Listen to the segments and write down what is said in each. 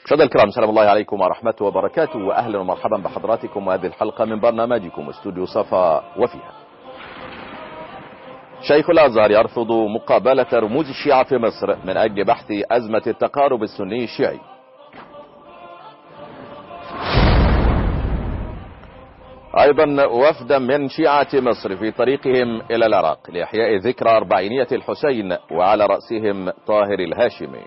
مشاهدينا الكرام، سلام الله عليكم ورحمته وبركاته، واهلا ومرحبا بحضراتكم وهذه الحلقه من برنامجكم استوديو صفا وفيها. شيخ الازهر يرفض مقابله رموز الشيعه في مصر من اجل بحث ازمه التقارب السني الشيعي. ايضا وفدا من شيعه مصر في طريقهم الى العراق لاحياء ذكرى اربعينيه الحسين وعلى راسهم طاهر الهاشمي.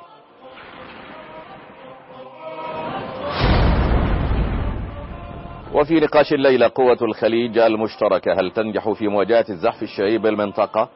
وفي نقاش الليلة قوة الخليج المشتركة هل تنجح في مواجهة الزحف الشيعي بالمنطقة؟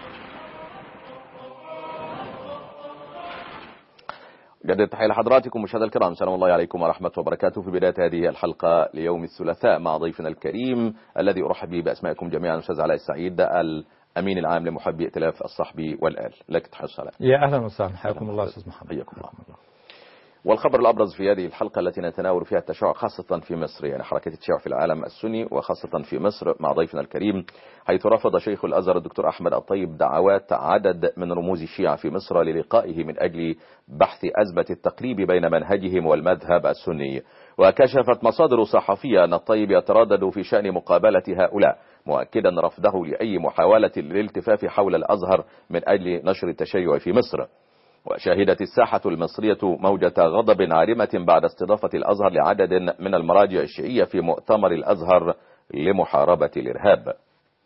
جدد تحية لحضراتكم مشاهدينا الكرام، سلام الله عليكم ورحمة وبركاته. في بداية هذه الحلقة ليوم الثلاثاء مع ضيفنا الكريم الذي أرحب به بأسمائكم جميعا، الأستاذ علاء السعيد الأمين العام لمحبي ائتلاف الصحب والآل. لك تحية الصلاة. يا أهلا وسهلا، حياكم الله أستاذ محمد. حياكم الله. والخبر الأبرز في هذه الحلقة التي نتناول فيها التشيع خاصة في مصر، يعني حركة التشيع في العالم السني وخاصة في مصر، مع ضيفنا الكريم، حيث رفض شيخ الأزهر الدكتور أحمد الطيب دعوات عدد من رموز الشيعة في مصر للقائه من أجل بحث أزمة التقريب بين منهجهم والمذهب السني. وكشفت مصادر صحفية أن الطيب يتردد في شأن مقابلة هؤلاء، مؤكدا رفضه لأي محاولة للالتفاف حول الأزهر من أجل نشر التشيع في مصر. وشهدت الساحة المصرية موجة غضب عارمة بعد استضافة الأزهر لعدد من المراجع الشيعية في مؤتمر الأزهر لمحاربة الإرهاب.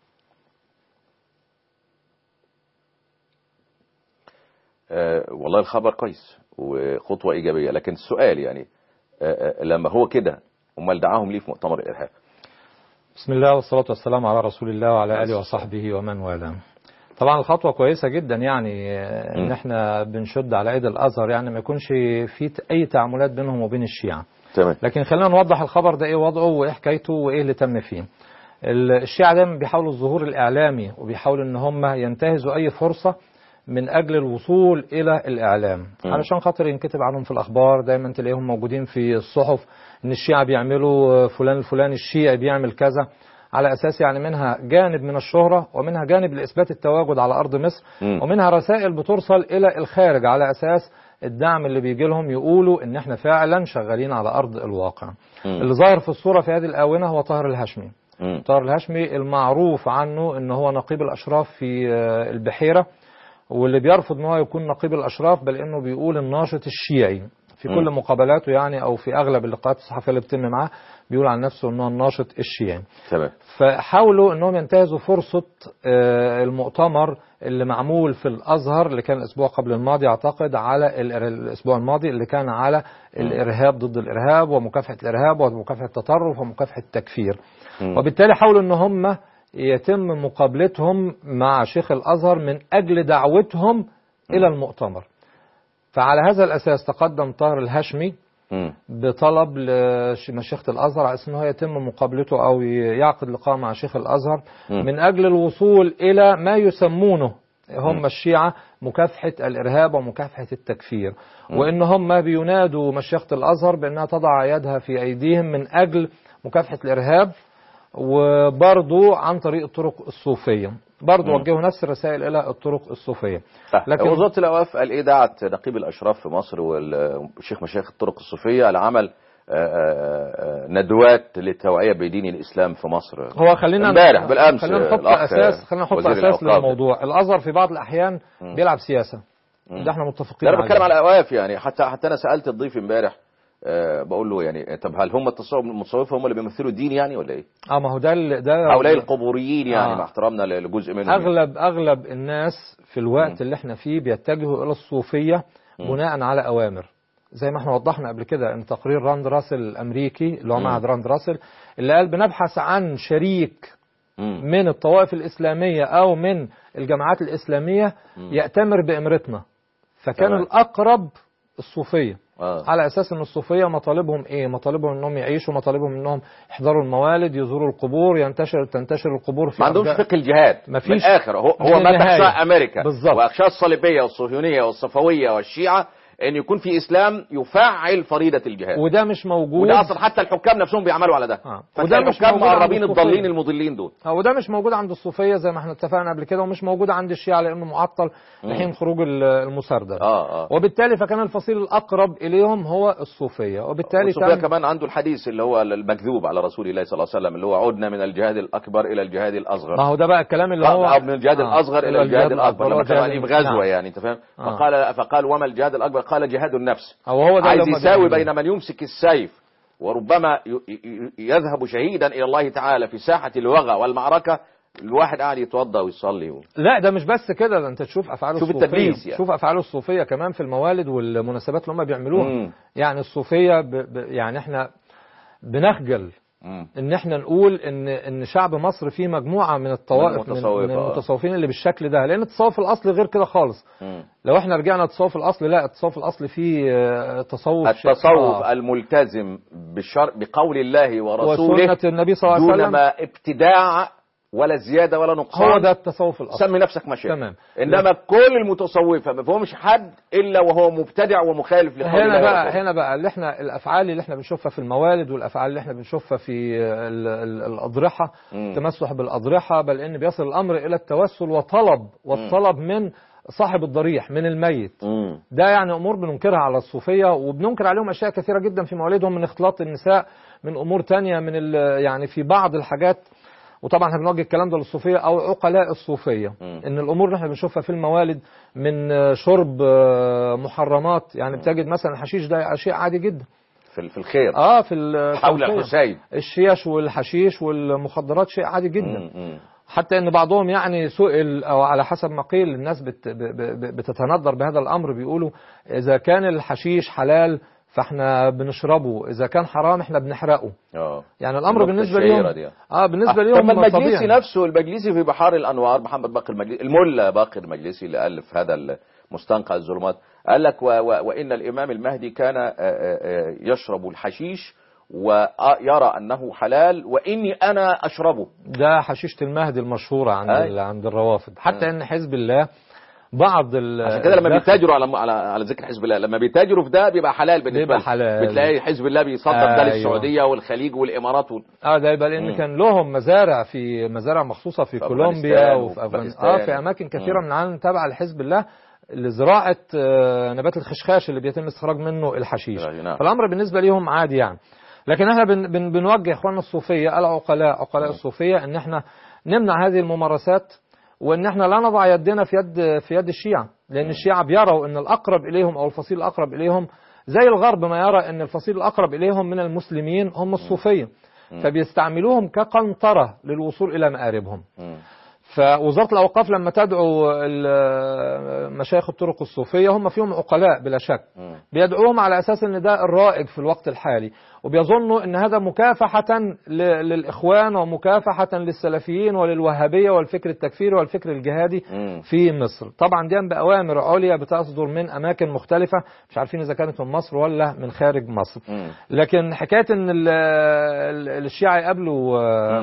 والله الخبر كويس وخطوة إيجابية، لكن السؤال يعني لما هو كده امال دعاهم ليه في مؤتمر الإرهاب؟ بسم الله والصلاة والسلام على رسول الله وعلى آله وصحبه ومن والاه. طبعا الخطوة كويسة جدا، يعني ان احنا بنشد على ايد الازهر، يعني ما يكونش في اي تعاملات بينهم وبين الشيعة. تمام. لكن خلينا نوضح الخبر ده ايه وضعه وايه حكايته وايه اللي تم فيه. الشيعة دايما بيحاولوا الظهور الاعلامي وبيحاولوا ان هم ينتهزوا اي فرصة من اجل الوصول الى الاعلام، علشان خاطر ينكتب عنهم في الاخبار. دايما تلاقيهم موجودين في الصحف ان الشيعة بيعملوا فلان الفلاني الشيعي بيعمل كذا، على أساس يعني منها جانب من الشهرة ومنها جانب لإثبات التواجد على أرض مصر، ومنها رسائل بترسل إلى الخارج على أساس الدعم اللي بيجي لهم، يقولوا إن إحنا فعلا شغالين على أرض الواقع. اللي ظاهر في الصورة في هذه الآونة هو طاهر الهاشمي. طاهر الهاشمي المعروف عنه إن هو نقيب الأشراف في البحيرة، واللي بيرفض إن هو يكون نقيب الأشراف، بل إنه بيقول الناشط الشيعي في كل مقابلاته، يعني أو في أغلب اللقاءات الصحفية اللي بتتم معاه بيقول عن نفسه انه الناشط الشيعي. تمام. فحاولوا انهم ينتهزوا فرصة المؤتمر اللي معمول في الازهر، اللي كان الاسبوع قبل الماضي اعتقد، على الاسبوع الماضي اللي كان على الارهاب، ضد الارهاب ومكافحة الارهاب ومكافحة التطرف ومكافحة التكفير. وبالتالي حاولوا ان هم يتم مقابلتهم مع شيخ الازهر من اجل دعوتهم الى المؤتمر. فعلى هذا الاساس تقدم طاهر الهاشمي بطلب لمشيخة الأزهر على أساس أنه يتم مقابلته أو يعقد لقاء مع شيخ الأزهر من أجل الوصول إلى ما يسمونه هم الشيعة مكافحة الإرهاب ومكافحة التكفير، وإن هم بينادوا مشيخة الأزهر بأنها تضع يدها في أيديهم من أجل مكافحة الإرهاب، وبرضو عن طريق الطرق الصوفية. برضو وجهوا نفس الرسائل إلى الطرق الصوفية. لكن وزارة الأوقاف قال إيه، دعت نقيب الأشراف في مصر والشيخ مشايخ الطرق الصوفية لعمل ندوات للتوعية بدين الإسلام في مصر. هو خلينا امبارح بالأمس خلينا نحط أساس للموضوع. الأزهر في بعض الأحيان بيلعب سياسة، ده احنا متفقين عليه. أنا بتكلم على الأوقاف، يعني حتى أنا سألت الضيف امبارح بقول له يعني طب هل هم المتصوفة هم اللي بيمثلوا الدين يعني ولا ايه؟ ما هو ده هؤلاء القبوريين يعني مع احترامنا لجزء منهم. اغلب الناس في الوقت اللي احنا فيه بيتجهوا الى الصوفية بناء على اوامر، زي ما احنا وضحنا قبل كده ان تقرير راند راسل الامريكي اللي هو معهد راند راسل اللي قال بنبحث عن شريك من الطوائف الاسلامية او من الجماعات الاسلامية يأتمر بامرتنا، فكان الاقرب الصوفية. على أساس أن الصوفية مطالبهم إيه؟ مطالبهم أنهم يعيشوا، مطالبهم أنهم يحضروا الموالد، يزوروا القبور، تنتشر القبور في ما عندهمش فقه الجهاد. مفيش. من الآخر هو ما تخشى أمريكا بالظبط، وأخشى الصليبية والصهيونية والصفوية والشيعة ان يكون في اسلام يفعل فريضه الجهاد، وده مش موجود. وده اصلا حتى الحكام نفسهم بيعملوا على ده. وده مش الحكام موجود مقربين الضالين المضلين دول. وده مش موجود عند الصوفيه زي ما احنا اتفقنا قبل كده، ومش موجود عند الشيعة لانه معطل لحين خروج المسردة. وبالتالي فكان الفصيل الاقرب اليهم هو الصوفيه، وبالتالي الصوفيه كمان عنده الحديث اللي هو المكذوب على رسول الله صلى الله عليه وسلم، اللي هو عدنا من الجهاد الاكبر الى الجهاد الاصغر. ما هو ده بقى الكلام اللي هو من الجهاد الاصغر الى الجهاد الاكبر، لما كانوا قاعدين في غزوه يعني انت فاهم. فقال وما الجهاد الاكبر؟ قال جهاد النفس. هو ده عايز يساوي بين من يمسك السيف وربما يذهب شهيدا الى الله تعالى في ساحه الوغى والمعركه، الواحد قاعد يتوضا ويصلي لا ده مش بس كده، ده انت تشوف افعال الصوفيه، التدليس يعني. شوف افعال الصوفيه كمان في الموالد والمناسبات اللي هم بيعملوها. يعني الصوفيه يعني احنا بنخجل ان احنا نقول ان شعب مصر فيه مجموعه من الطوائف من المتصوفين اللي بالشكل ده، لان التصوف الاصلي غير كده خالص. لو احنا رجعنا للتصوف الاصلي، لا التصوف الاصلي فيه التصوف الملتزم بقول الله ورسوله وسنه النبي صلى الله عليه وسلم، دون ما ابتداع ولا زياده ولا نقصان. هو ده التصوف الاصلي. سمي نفسك ماشي تمام. انما كل المتصوفه ما فيهمش حد الا وهو مبتدع ومخالف لقول الله. هنا بقى اللي احنا الافعال اللي احنا بنشوفها في الموالد، والافعال اللي احنا بنشوفها في الاضرحه، التمسح بالاضرحه، بل ان بيصل الامر الى التوسل والطلب من صاحب الضريح، من الميت. ده يعني امور بننكرها على الصوفيه، وبننكر عليهم اشياء كثيره جدا في موالدهم، من اختلاط النساء، من امور تانية، من يعني في بعض الحاجات. وطبعا احنا بنوجه الكلام ده للصوفيه او عقلاء الصوفيه، ان الامور اللي احنا بنشوفها في الموالد من شرب محرمات، يعني بتجد مثلا الحشيش ده شيء عادي جدا في الخير، في حول الحسين، الشيش والحشيش والمخدرات شيء عادي جدا. حتى ان بعضهم يعني سئل، او على حسب ما قيل، الناس بتتندر بهذا الامر، بيقولوا اذا كان الحشيش حلال فاحنا بنشربه، اذا كان حرام احنا بنحرقه. يعني الامر بالنسبه لهم بالنسبه لهم المجلسي نفسه، المجلسي في بحار الانوار، محمد باقر المجلسي، الملا باقر المجلسي اللي الف هذا مستنقع الظلمات، قال لك وان الامام المهدي كان يشرب الحشيش ويرى انه حلال واني انا اشربه. ده حشيشة المهدي المشهوره عند الروافض. حتى ان حزب الله بعض عشان كده لما بيتاجروا على ذكر حزب الله، لما بيتاجروا في ده بيبقى حلال بالنسبه لهم. بتلاقي حزب الله بيصدر ده للسعوديه والخليج والامارات ده يبقى لان كان لهم مزارع مخصوصة في كولومبيا وفي افغانستان، في اماكن كثيره من العالم تابعه لحزب الله لزراعه نبات الخشخاش اللي بيتم استخراج منه الحشيش. فالامر بالنسبه ليهم عادي يعني. لكن احنا بنوجه اخواننا الصوفيه عقلاء الصوفيه ان احنا نمنع هذه الممارسات، وان احنا لا نضع يدنا في يد الشيعة، لان الشيعة بيروا ان الاقرب اليهم او الفصيل الاقرب اليهم زي الغرب ما يرى ان الفصيل الاقرب اليهم من المسلمين هم الصوفية، فبيستعملوهم كقنطرة للوصول الى مآربهم. فوزارة الأوقاف لما تدعو مشايخ الطرق الصوفية هم فيهم عقلاء بلا شك، بيدعوهم على أساس أن ده الرائج في الوقت الحالي، وبيظنوا أن هذا مكافحة للإخوان ومكافحة للسلفيين وللوهابية والفكر التكفيري والفكر الجهادي في مصر. طبعا دي بأوامر عليا بتصدر من أماكن مختلفة، مش عارفين إذا كانت من مصر ولا من خارج مصر. لكن حكاية أن الشيعة يقابلوا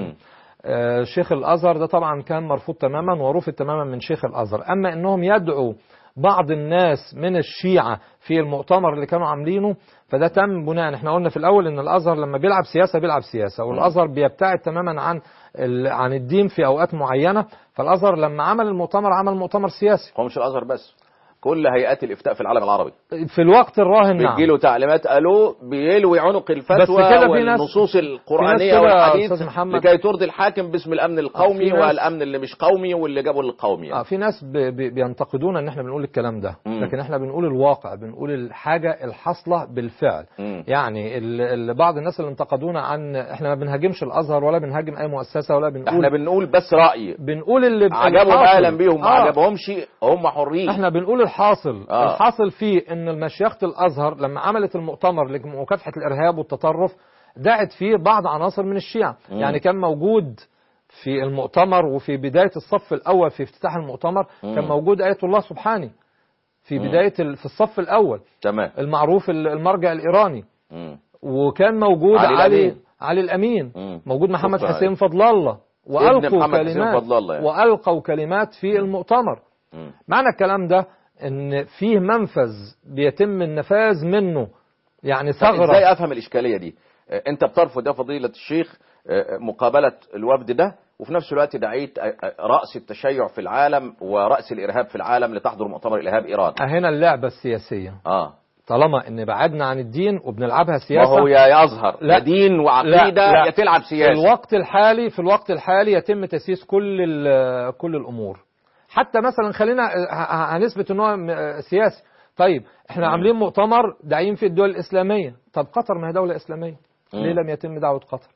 شيخ الأزهر ده طبعا كان مرفوض تماما ورفض تماما من شيخ الأزهر. أما أنهم يدعوا بعض الناس من الشيعة في المؤتمر اللي كانوا عاملينه، فده تم بناء، احنا قلنا في الأول أن الأزهر لما بيلعب سياسة، والأزهر بيبتعد تماما عن الدين في أوقات معينة. فالأزهر لما عمل المؤتمر عمل مؤتمر سياسي. هو مش الأزهر بس، كل هيئات الإفتاء في العالم العربي في الوقت الراهن نعم بيجيله تعليمات قالوا بيلوي عنق الفتوى والنصوص القرآنية والحديث لكي ترضي الحاكم باسم الأمن القومي والأمن اللي مش قومي واللي جابوا للقومي يعني. في ناس بينتقدون ان احنا بنقول الكلام ده، لكن احنا بنقول الواقع، بنقول الحاجة الحاصلة بالفعل. يعني بعض الناس اللي انتقدونا عن احنا ما بنهاجمش الأزهر ولا بنهاجم أي مؤسسة ولا بنقول، احنا بنقول بس رأي، بنقول اللي عجبهم أهلا بيهم ما عجبهمش هم حرين. احنا بنقول الحاصل فيه ان مشيخة الازهر لما عملت المؤتمر لمكافحة الارهاب والتطرف دعت فيه بعض عناصر من الشيعة. يعني كان موجود في المؤتمر وفي بداية الصف الاول في افتتاح المؤتمر كان موجود آية الله سبحانه في بداية في الصف الاول تمام المعروف المرجع الايراني، وكان موجود علي الامين، موجود محمد حسين فضل الله، وألقوا كلمات في المؤتمر. معنى الكلام ده ان فيه منفذ بيتم النفاذ منه، يعني ثغرة. ازاي افهم الاشكالية دي؟ انت بترفض يا فضيلة الشيخ مقابلة الوفد ده، وفي نفس الوقت دعيت رأس التشيع في العالم ورأس الإرهاب في العالم لتحضر مؤتمر إرهاب إيران. هنا اللعبة السياسية. طالما ان بعدنا عن الدين وبنلعبها سياسة، ما هو يا يظهر يا دين وعقيدة يا تلعب سياسة. في الوقت الحالي يتم تسييس كل الأمور. حتى مثلا خلينا هنثبت ان هو سياسي. طيب احنا عاملين مؤتمر داعين فيه الدول الإسلامية. طب قطر ما هي دولة إسلامية، ليه لم يتم دعوة قطر؟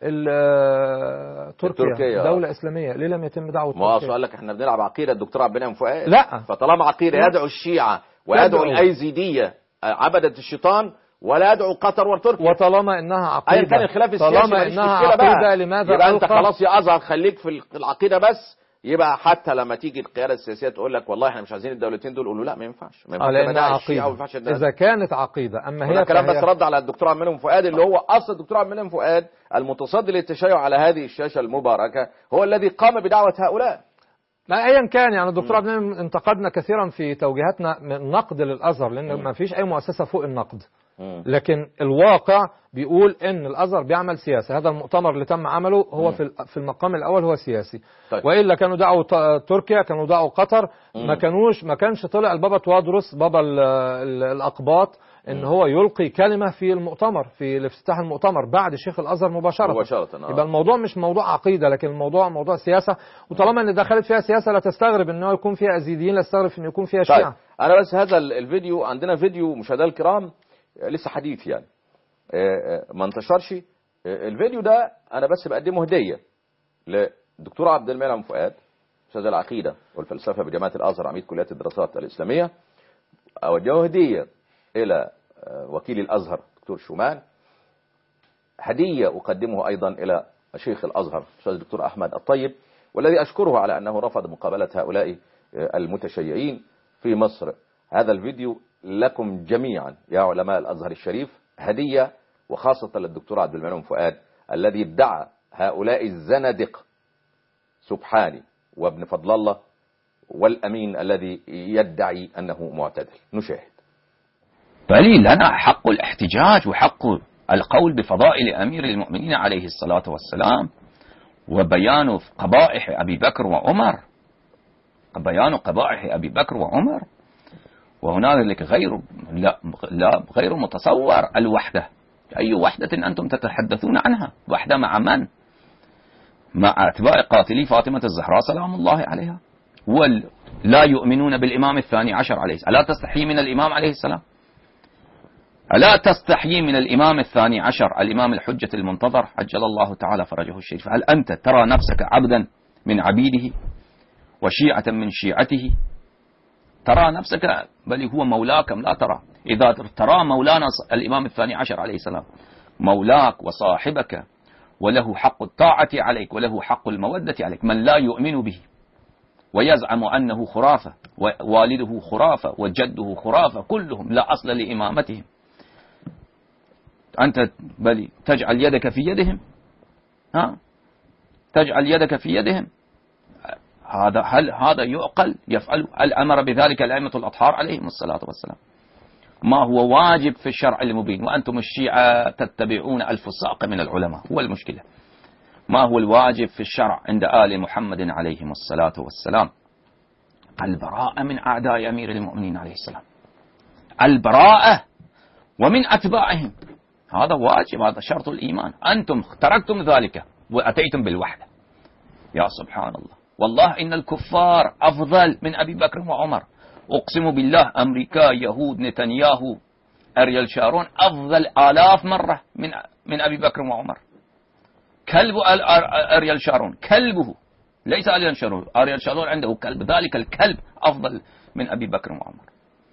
تركيا دولة إسلامية، ليه لم يتم دعوة تركيا؟ ما هو قال لك احنا بنلعب عقيدة الدكتور عبد المنعم فؤاد. لا، فطالما عقيدة يدعو الشيعة ويدعو الأيزيدية عبدة الشيطان ولا يدعو قطر وتركيا، وطالما انها عقيدة، ايا كان الخلاف السياسي طالما انها عقيدة لماذا يبقى انت خلاص يا ازهر خليك في العقيدة بس. يبقى حتى لما تيجي القيادة السياسية تقول لك والله احنا مش عايزين الدولتين دول، قولوا لا ما ينفعش، ما ينفعش عقيدة. اذا كانت عقيدة. اما هي كلام بس رد على الدكتور عبد المنعم فؤاد اللي هو اصل الدكتور عبد المنعم فؤاد المتصدي للتشيع على هذه الشاشة المباركة هو الذي قام بدعوة هؤلاء. ما ايا كان، يعني الدكتور عبد المنعم انتقدنا كثيرا في توجيهاتنا من نقد للازهر، لان ما فيش اي مؤسسة فوق النقد. لكن الواقع بيقول ان الازهر بيعمل سياسه. هذا المؤتمر اللي تم عمله هو في المقام الاول هو سياسي. طيب. والا كانوا دعوا تركيا، كانوا دعوا قطر، ما كانش طلع البابا توادرس بابا الاقباط ان هو يلقي كلمه في المؤتمر، في افتتاح المؤتمر بعد شيخ الازهر مباشره. يبقى الموضوع مش موضوع عقيده، لكن الموضوع موضوع سياسه. وطالما ان دخلت فيها سياسه لا تستغرب ان هو يكون فيها ازيديين، لا تستغرب ان يكون فيها شيعه. طيب. انا بس هذا الفيديو عندنا فيديو مشاهدينا الكرام لسه حديث يعني ما انتشرش. الفيديو ده انا بس بقدمه هديه للدكتور عبد المنعم فؤاد استاذ العقيده والفلسفه بجامعه الازهر عميد كليه الدراسات الاسلاميه. اوجهه هديه الى وكيل الازهر دكتور شومان. هديه اقدمه ايضا الى شيخ الازهر استاذ الدكتور احمد الطيب، والذي اشكره على انه رفض مقابله هؤلاء المتشيعين في مصر. هذا الفيديو لكم جميعا يا علماء الأزهر الشريف هدية، وخاصة للدكتور عبد المنعم فؤاد الذي ادعى هؤلاء الزنادق سبحاني وابن فضل الله والأمين الذي يدعي أنه معتدل. نشاهد. بل لنا حق الاحتجاج وحق القول بفضائل أمير المؤمنين عليه الصلاة والسلام وبيان قبائح أبي بكر وعمر، بيان قبائح أبي بكر وعمر. وهنالك غير متصور الوحدة. أي وحدة أنتم تتحدثون عنها؟ وحدة مع من؟ مع أتباع قاتلي فاطمة الزهراء سلام الله عليها، ولا يؤمنون بالإمام الثاني عشر عليه السلام. ألا تستحيي من الإمام عليه السلام؟ ألا تستحيي من الإمام الثاني عشر الإمام الحجة المنتظر عجل الله تعالى فرجه الشريف؟ هل أنت ترى نفسك عبدا من عبيده وشيعة من شيعته؟ ترى نفسك بل هو مولاك لا ترى؟ إذا ترى مولانا الإمام الثاني عشر عليه السلام مولاك وصاحبك وله حق الطاعة عليك وله حق المودة عليك، من لا يؤمن به ويزعم أنه خرافة ووالده خرافة وجده خرافة كلهم لا أصل لإمامتهم، أنت بل تجعل يدك في يدهم؟ تجعل يدك في يدهم؟ هل هذا يعقل يفعل؟ الأمر بذلك الأئمة الأطهار عليهم الصلاة والسلام. ما هو واجب في الشرع المبين، وأنتم الشيعة تتبعون الفساق من العلماء، هو المشكلة. ما هو الواجب في الشرع عند آل محمد عليهم الصلاة والسلام؟ البراءة من أعداء أمير المؤمنين عليه السلام، البراءة ومن أتباعهم، هذا واجب، هذا شرط الإيمان. أنتم تركتم ذلك وأتيتم بالوحدة. يا سبحان الله، والله إن الكفار أفضل من أبي بكر وعمر. أقسم بالله أمريكا يهود نتنياهو أريال شارون أفضل آلاف مرة من أبي بكر وعمر. كلب أريال شارون كلبه، ليس أريال شارون، أريال شارون عنده كلب، ذلك الكلب أفضل من أبي بكر وعمر.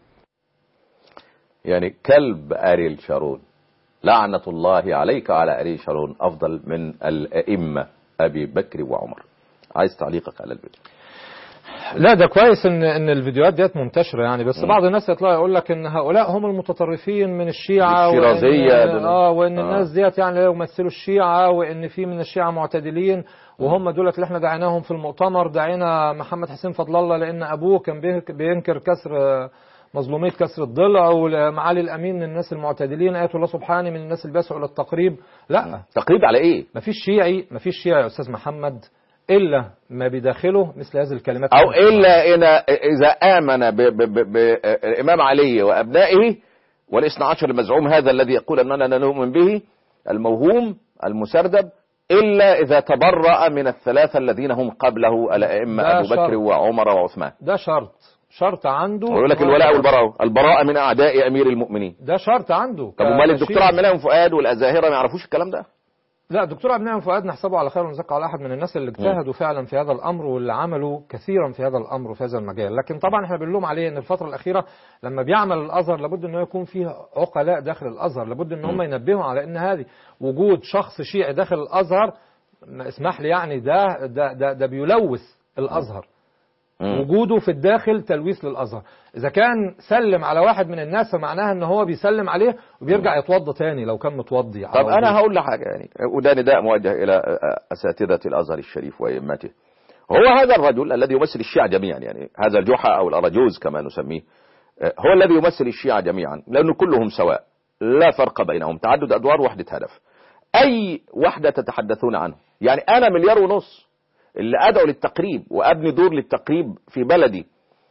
يعني كلب أريال شارون لعنة الله عليك على أريال شارون أفضل من الأئمة أبي بكر وعمر. عايز تعليقك على الفيديو؟ لا ده كويس ان الفيديوهات ديت منتشره يعني، بس بعض الناس يطلع يقول لك ان هؤلاء هم المتطرفين من الشيعه، وان الناس ديت يعني لا يمثلوا الشيعه، وان في من الشيعه معتدلين، وهم دولت اللي احنا دعيناهم في المؤتمر. دعينا محمد حسين فضل الله لان ابوه كان بينكر مظلوميه كسر الضلع، ومعالي الامين من الناس المعتدلين، ايات الله سبحانه من الناس اللي بيسعوا للتقريب. لا، تقريب على ايه؟ مفيش شيعي يا استاذ محمد إلا ما بداخله مثل هذه الكلمات، أو إلا إذا آمن بالإمام علي وأبنائه والاثنى عشر المزعوم هذا الذي يقول أننا نؤمن به الموهوم المسردب، إلا إذا تبرأ من الثلاثة الذين هم قبله الأئمة أبو بكر وعمر وعثمان. ده شرط عنده. ويقول لك الولاء والبراء، البراءة من أعداء أمير المؤمنين، ده شرط عنده. طب ومال الدكتور عبد المنعم فؤاد والأزاهرة ما يعرفوش الكلام ده؟ لا، الدكتور عبد المنعم فؤاد نحسبه على خير ونزكى على احد من الناس اللي اجتهدوا فعلا في هذا الامر، واللي عملوا كثيرا في هذا الامر وفي هذا المجال. لكن طبعا احنا بنلوم عليه ان الفتره الاخيره لما بيعمل الازهر لابد انه يكون فيه عقلاء داخل الازهر، لابد ان هم ينبهوا على ان هذه وجود شخص شيعي داخل الازهر، اسمح لي يعني، ده بيلوث الازهر. وجوده في الداخل تلويث للازهر. اذا كان سلم على واحد من الناس فمعناها ان هو بيسلم عليه وبيرجع يتوضى تاني لو كان متوضي. طب انا هقول لحاجه يعني، وده نداء موجه الى اساتذه الازهر الشريف وائمته. هو هذا الرجل الذي يمثل الشيعة جميعا، يعني هذا الجحا او الاراجوز كما نسميه، هو الذي يمثل الشيعة جميعا، لانه كلهم سواء لا فرق بينهم، تعدد ادوار وحده هدف. اي وحده تتحدثون عنه؟ يعني انا 1.5 مليار اللي أدعو للتقريب وأبني دور للتقريب في بلدي،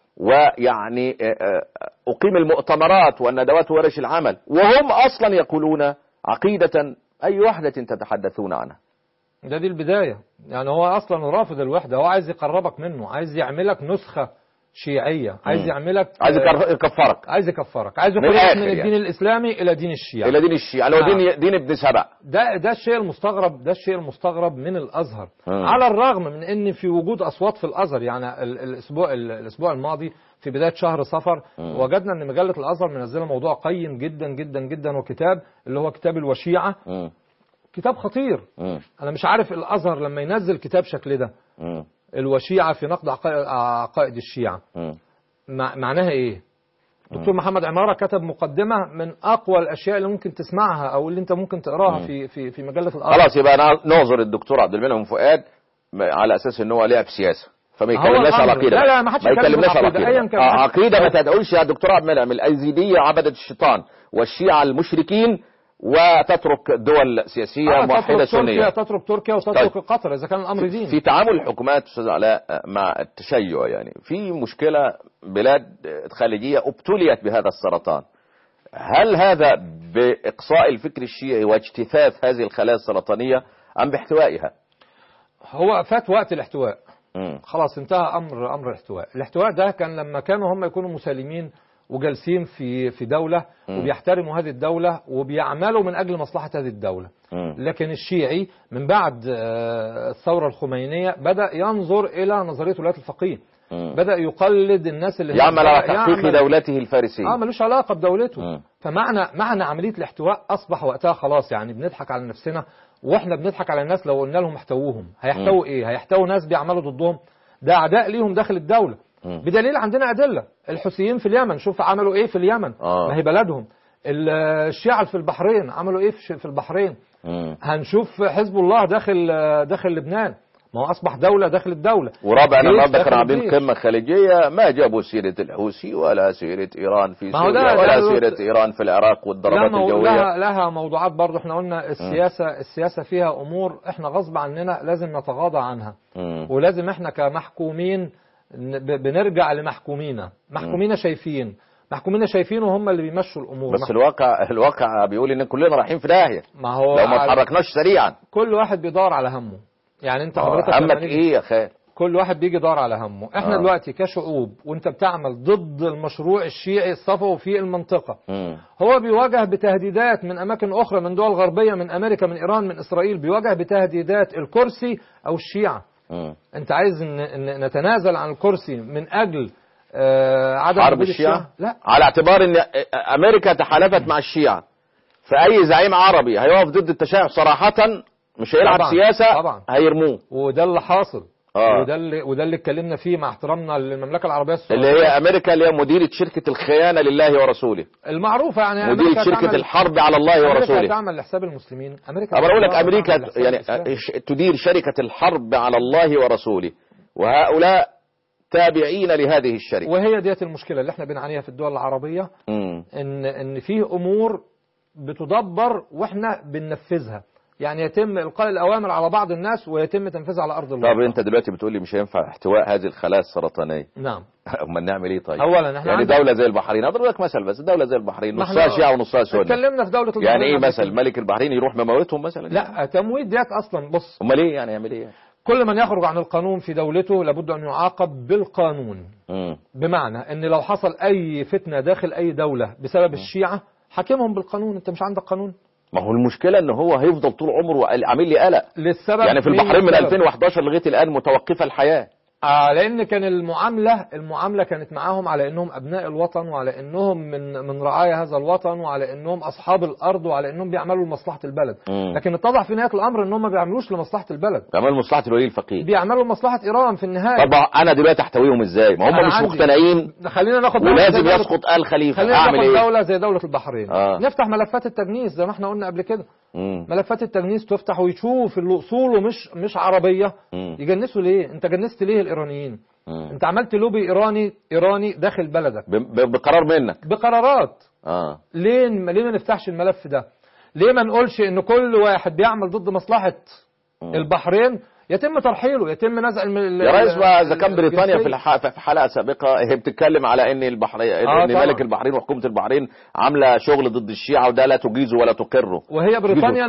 ويعني أقيم المؤتمرات والندوات وورش العمل، وهم أصلا يقولون عقيدة أي وحدة تتحدثون عنها. دي البداية، يعني هو أصلا رافض الوحدة، هو عايز يقربك منه، عايز يعملك نسخة شيعية، عايز يعملك، عايز يكفرك، عايز يخرجك من الدين الإسلامي إلى دين الشيعة، إلى دين الشيعة، اللي هو دين ابن سبع. ده الشيء المستغرب من الأزهر. على الرغم من إن في وجود أصوات في الأزهر، يعني الأسبوع الماضي في بداية شهر صفر وجدنا إن مجلة الأزهر منزلة موضوع قيم جدا جدا جدا، وكتاب اللي هو كتاب الوشيعة، كتاب خطير. أنا مش عارف الأزهر لما ينزل كتاب شكل ده، الوشيعة في نقد عقائد الشيعة، معناها ايه؟ دكتور محمد عمارة كتب مقدمة من اقوى الاشياء اللي ممكن تسمعها او اللي انت ممكن تقراها في مجلة الازهر. خلاص يبقى نعذر الدكتور عبد المنعم فؤاد على اساس ان هو لعب سياسة، فما يكلمناش على عقيدة. لا ما حدش يكلمناش على عقيدة. عقيدة ما تدعوش يا دكتور عبد المنعم الأيزيدية عبدة الشيطان والشيعة المشركين، وتترك دول سياسية موحدة سنية، تترك تركيا وتترك قطر إذا كان الأمر ديني. في تعامل الحكومات أستاذ علاء مع التشيع، يعني في مشكلة، بلاد خليجية ابتليت بهذا السرطان. هل هذا بإقصاء الفكر الشيعي واجتثاث هذه الخلايا السرطانية أم باحتوائها؟ هو فات وقت الاحتواء، خلاص انتهى أمر الاحتواء ده كان لما كانوا هم يكونوا مسالمين وجالسين في دولة وبيحترموا هذه الدولة وبيعملوا من أجل مصلحة هذه الدولة. لكن الشيعي من بعد الثورة الخمينية بدأ ينظر إلى نظرية ولاية الفقيه، بدأ يقلد الناس اللي يعمل على تحقيق دولته الفارسية، ملوش علاقة بدولته. فمعنى عملية الاحتواء أصبح وقتها خلاص، يعني بنضحك على نفسنا واحنا بنضحك على الناس لو قلنا لهم احتووهم. هيحتووا ايه؟ هيحتووا ناس بيعملوا ضدهم، ده أعداء ليهم داخل الدولة. بدليل عندنا أدلة، الحوثيين في اليمن شوف عملوا ايه في اليمن، ما هي بلدهم. الشيعة في البحرين عملوا ايه في البحرين. هنشوف حزب الله داخل لبنان، ما هو أصبح دولة داخل الدولة. ورابع النهارده كانوا عاملين قمة خليجية ما جابوا سيرة الحوثي ولا سيرة إيران في سوريا ولا سيرة إيران في العراق والضربات الجوية. لها موضوعات برضه. احنا قلنا السياسة فيها أمور احنا غصب عننا لازم نتغاضى عنها، ولازم احنا كمحكومين بنرجع لمحكومينا. محكومين شايفين وهم اللي بيمشوا الامور. بس الواقع بيقول ان كلنا رايحين في داهيه، ما هو لو ما اتحركناش سريعا. كل واحد بيدور على همه، يعني انت حضرتك همك ايه يا خال؟ كل واحد بيجي يدور على همه. احنا دلوقتي كشعوب وانت بتعمل ضد المشروع الشيعي الصفوي في المنطقه، هو بيواجه بتهديدات من اماكن اخرى، من دول غربيه، من امريكا، من ايران، من اسرائيل، بيواجه بتهديدات الكرسي او الشيعه. انت عايز ان نتنازل عن الكرسي من اجل عدم حرب الشيعة؟ لا، على اعتبار ان امريكا تحالفت مع الشيعة، فاي زعيم عربي هيقف ضد التشيع صراحة مش هيلعب سياسة، طبعا هيرموه. وده اللي حاصل. وده اللي اتكلمنا فيه مع احترامنا للمملكه العربيه السعوديه، اللي هي امريكا، اللي هي مديره شركه الخيانه لله ورسوله المعروفه، يعني مديره شركه الحرب على الله ورسوله. امريكا تعمل لحساب المسلمين. امريكا بقول لك امريكا يعني تدير شركه الحرب على الله ورسوله، وهؤلاء تابعين لهذه الشركه. وهي ديت المشكله اللي احنا بنعانيها في الدول العربيه، ان في امور بتدبر واحنا بننفذها، يعني يتم إلقاء الأوامر على بعض الناس ويتم تنفيذها على أرض الواقع. طب أنت دلوقتي بتقول لي مش هينفع احتواء هذه الخلايا السرطانية. نعم. أما نعمل إيه طيب؟ أولا احنا يعني دولة زي البحرين، أضرب لك مثل بس، دولة زي البحرين نصها شيعة ونصها سنة. اتكلمنا في دولة البحرين. يعني إيه مثلا ملك البحرين يروح مموتهم مثلا؟ لا، تمويت ديت أصلا بص. أمال إيه يعني يعمل إيه؟ كل من يخرج عن القانون في دولته لابد أن يعاقب بالقانون. بمعنى أن لو حصل أي فتنة داخل أي دولة بسبب الشيعة، حاكمهم بالقانون. أنت مش عندك قانون. ما هو المشكلة ان هو هيفضل طول عمره عامل لي قلق للسبب، يعني في البحرين من 2011 لغاية الآن متوقفة الحياة. لأن كان المعاملة كانت معاهم على أنهم أبناء الوطن، وعلى أنهم من رعايا هذا الوطن، وعلى أنهم أصحاب الأرض، وعلى أنهم بيعملوا لمصلحة البلد. لكن اتضح في نهاية الأمر أنهم ما بيعملوش لمصلحة البلد، بيعملوا لمصلحة الولي الفقيه، بيعملوا لمصلحة إيران في النهاية. طب أنا دلوقتي أحتويهم إزاي؟ ما هم مش مقتنعين. خلينا ناخد ولازم يسقط آل خليفة. أعمل إيه؟ دولة زي دولة البحرين. نفتح ملفات التجنيس زي ما احنا قلنا قبل كده. ملفات التجنيس تفتح ويشوف اللي أصوله مش عربية. يجنسوا ليه؟ أنت جنست ليه الإيرانيين؟ انت عملت لوبي ايراني داخل بلدك بقرار منك، بقرارات. ليه ما نفتحش الملف ده؟ ليه ما نقولش ان كل واحد بيعمل ضد مصلحة البحرين يتم ترحيله، يتم نزع يا ريس؟ اذا كان بريطانيا في حلقه سابقه هي بتتكلم على ان البحرين ان ملك البحرين وحكومه البحرين عامله شغل ضد الشيعه، وده لا تجيزه ولا تقره. وهي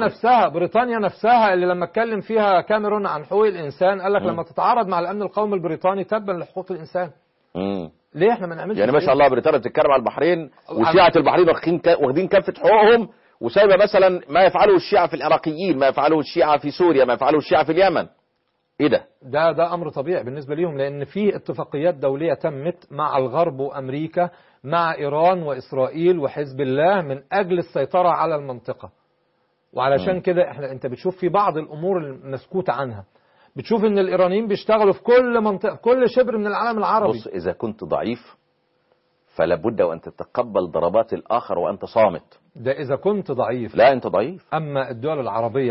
بريطانيا نفسها اللي لما اتكلم فيها كاميرون عن حقوق الانسان قال لك لما تتعارض مع الامن القومي البريطاني تبا لحقوق الانسان. ليه احنا ما نعملش يعني؟ ما شاء الله بريطانيا بتتكلم على البحرين، وشيعه البحرين واخدين كافه حقوقهم، وسايبه مثلا ما يفعله الشيعه في العراقيين، ما يفعله الشيعه في سوريا، ما يفعله الشيعه في اليمن. ايه ده امر طبيعي بالنسبه ليهم، لان في اتفاقيات دوليه تمت مع الغرب وامريكا، مع ايران واسرائيل وحزب الله من اجل السيطره على المنطقه. وعلشان كده انت بتشوف في بعض الامور المسكوت عنها، بتشوف ان الايرانيين بيشتغلوا في كل منطقه، كل شبر من العالم العربي. بص، اذا كنت ضعيف فلا بد وان تتقبل ضربات الاخر وانت صامت. ده اذا كنت ضعيف. لا، انت ضعيف. اما الدول العربيه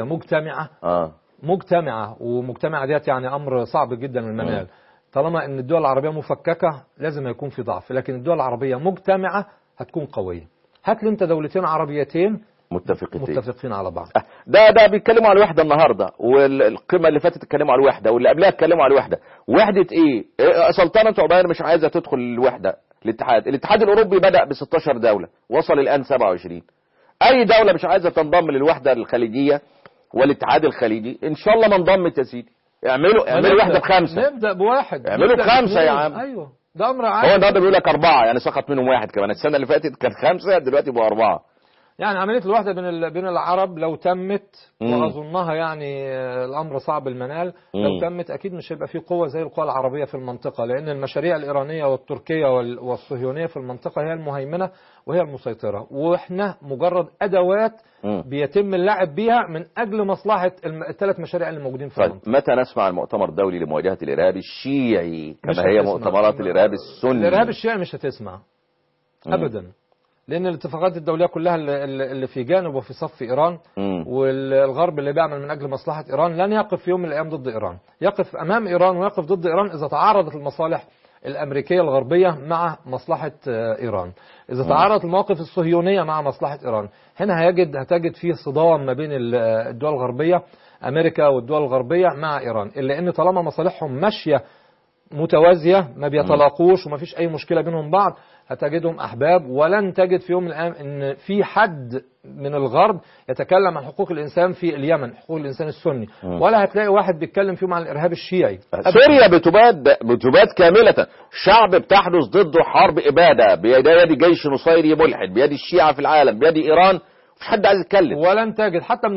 مجتمعة، ومجتمعة ديت يعني أمر صعب جدا المنال. طالما أن الدول العربية مفككة لازم يكون في ضعف، لكن الدول العربية مجتمعة هتكون قوية. هات لي أنت دولتين عربيتين متفقين على بعض. ده بيتكلموا على الوحدة النهاردة، والقمة اللي فاتت اتكلموا على الوحدة، واللي قبلها اتكلموا على الوحدة. وحدة إيه؟ سلطنة عمان مش عايزة تدخل الوحدة. الاتحاد الأوروبي بدأ ب16 دولة، وصل الآن 27. أي دولة مش عايزة تنضم للوحدة الخليجية والاتحاد الخليجي ان شاء الله ما انضمت يا سيدي. اعملوا واحده ب5. نبدا ب1. اعملوا ب5 يا عم. ايوه، ده امر عادي. هو النهارده بيقول لك 4، يعني سقط منهم واحد كمان. السنه اللي فاتت كان 5، دلوقتي بقوا 4. يعني عمليه الوحده بين العرب لو تمت، واظنها يعني الامر صعب المنال، لو تمت اكيد مش هيبقى في قوه زي القوى العربيه في المنطقه، لان المشاريع الايرانيه والتركيه والصهيونيه في المنطقه هي المهيمنه وهي المسيطره، واحنا مجرد ادوات بيتم اللعب بيها من اجل مصلحه ال3 مشاريع اللي موجودين في المنطقه. متى نسمع المؤتمر الدولي لمواجهه الارهاب الشيعي كما هي مؤتمرات الارهاب السني؟ الارهاب الشيعي مش هتسمع ابدا، لأن الاتفاقات الدولية كلها اللي في جانب وفي صف إيران، والغرب اللي بيعمل من أجل مصلحة إيران لن يقف في يوم من الأيام ضد إيران. يقف أمام إيران ويقف ضد إيران إذا تعارضت المصالح الأمريكية الغربية مع مصلحة إيران، إذا تعارضت المواقف الصهيونية مع مصلحة إيران. هنا هتجد فيه صدام ما بين الدول الغربية، أمريكا والدول الغربية مع إيران، إلا أن طالما مصالحهم ماشية متوازية ما بيتلاقوش وما فيش أي مشكلة بينهم بعض، هتجدهم أحباب. ولن تجد في يوم من الأيام أن في حد من الغرب يتكلم عن حقوق الإنسان في اليمن، حقوق الإنسان السني، ولا هتلاقي واحد بيتكلم فيهم عن الإرهاب الشيعي. سوريا بتباد كاملة، شعب بتحدث ضده حرب إبادة بيد جيش نصيري ملحد، بيد الشيعة في العالم، بيد إيران، مفيش حد عايز يتكلم. ولن تجد حتى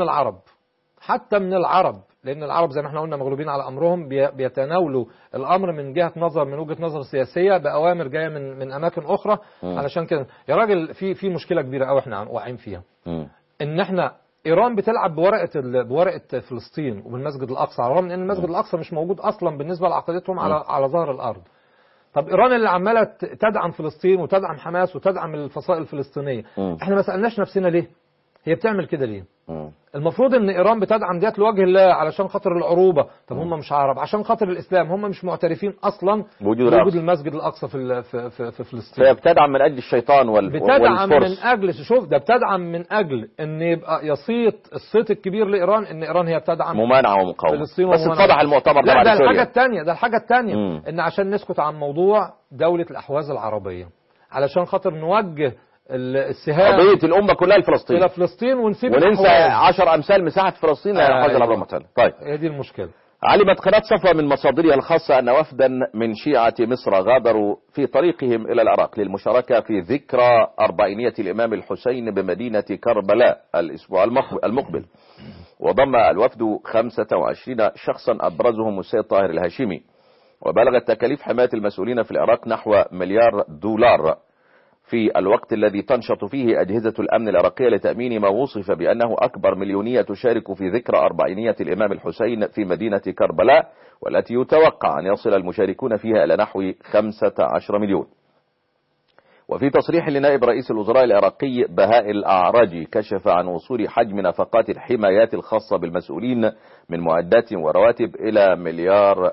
من العرب، لأن العرب زي ما احنا قلنا مغلوبين على أمرهم، بيتناولوا الأمر من وجهة نظر سياسية بأوامر جاية من أماكن أخرى. علشان كده يا راجل في مشكلة كبيرة قوي احنا واقعين فيها، إن احنا ايران بتلعب بورقه فلسطين وبالمسجد الاقصى، على الرغم من ان المسجد الاقصى مش موجود اصلا بالنسبه لعقيدتهم على ظهر الارض. طب ايران اللي عماله تدعم فلسطين وتدعم حماس وتدعم الفصائل الفلسطينيه، احنا ما سالناش نفسنا ليه هي بتعمل كده ليه؟ المفروض ان ايران بتدعم ديت لوجه الله علشان خاطر العروبه. طب هم مش عرب، عشان خاطر الاسلام، هم مش معترفين اصلا بوجود المسجد الاقصى في فلسطين. فهي بتدعم من اجل الشيطان بتدعم من اجل، شوف ده بتدعم من اجل ان يبقى يصيت الصيت الكبير لايران ان ايران هي بتدعم ممانعه ومقاومه فلسطين. بس اتضح المؤتمر ده بعد الحاجه الثانيه، ان عشان نسكت عن موضوع دوله الاحواز العربيه، علشان خاطر نوجه السهام قضية الأمة كلها لفلسطين إلى فلسطين وننسى 10 أمثال مساحة فلسطين لأحواز العرب المحتلة. طيب هي دي المشكلة. علمت قناة صفا من مصادرها الخاصة أن وفدا من شيعة مصر غادروا في طريقهم إلى العراق للمشاركة في ذكرى 40 الإمام الحسين بمدينة كربلاء الأسبوع المقبل، وضم الوفد 25 شخصا أبرزهم السيد طاهر الهاشمي، وبلغت تكاليف حماية المسؤولين في العراق نحو $1 مليار في الوقت الذي تنشط فيه أجهزة الأمن العراقية لتأمين ما وصف بأنه أكبر مليونية تشارك في ذكرى 40 الإمام الحسين في مدينة كربلاء، والتي يتوقع أن يصل المشاركون فيها إلى نحو 15 مليون. وفي تصريح لنائب رئيس الوزراء العراقي بهاء الأعراجي كشف عن وصول حجم نفقات الحمايات الخاصة بالمسؤولين من معدات ورواتب إلى $1 مليار.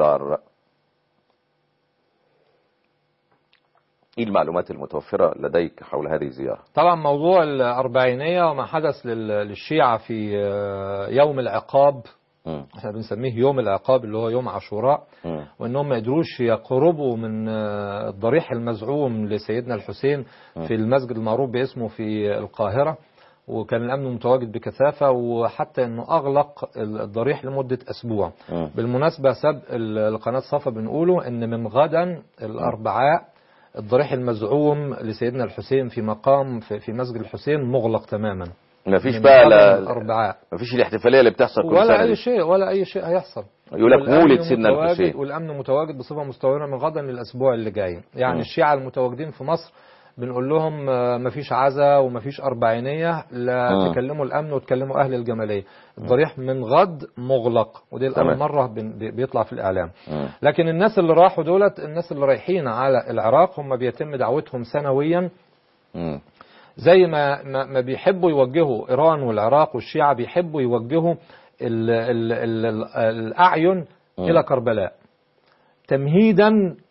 ايه المعلومات المتوفرة لديك حول هذه الزيارة؟ طبعا موضوع الأربعينية وما حدث للشيعة في يوم العقاب، احنا بنسميه يوم العقاب اللي هو يوم عاشوراء، وانهم ما قدروش يقربوا من الضريح المزعوم لسيدنا الحسين في المسجد المعروف باسمه في القاهرة، وكان الأمن متواجد بكثافة، وحتى أنه أغلق الضريح لمدة أسبوع. بالمناسبة سبق القناة صفا بنقوله أن من غدا الأربعاء الضريح المزعوم لسيدنا الحسين في مقام في مسجد الحسين مغلق تماما. ما فيش بقى ما فيش الاحتفالية اللي بتحصل كل سنة ولا أي شيء هيحصل. يقول لك مولد سيدنا الحسين، والأمن متواجد بصفة مستمرة من غدا للأسبوع اللي جاي. يعني الشيعة المتواجدين في مصر بنقول لهم مفيش عزا ومفيش أربعينية، لا تكلموا الأمن وتكلموا أهل الجمالية. الضريح من غد مغلق، ودي الأول مرة بيطلع في الإعلام. لكن الناس اللي راحوا دولت، الناس اللي رايحين على العراق هم بيتم دعوتهم سنويا، زي ما بيحبوا يوجهوا إيران والعراق والشيعة بيحبوا يوجهوا الأعين إلى كربلاء، تمهيدا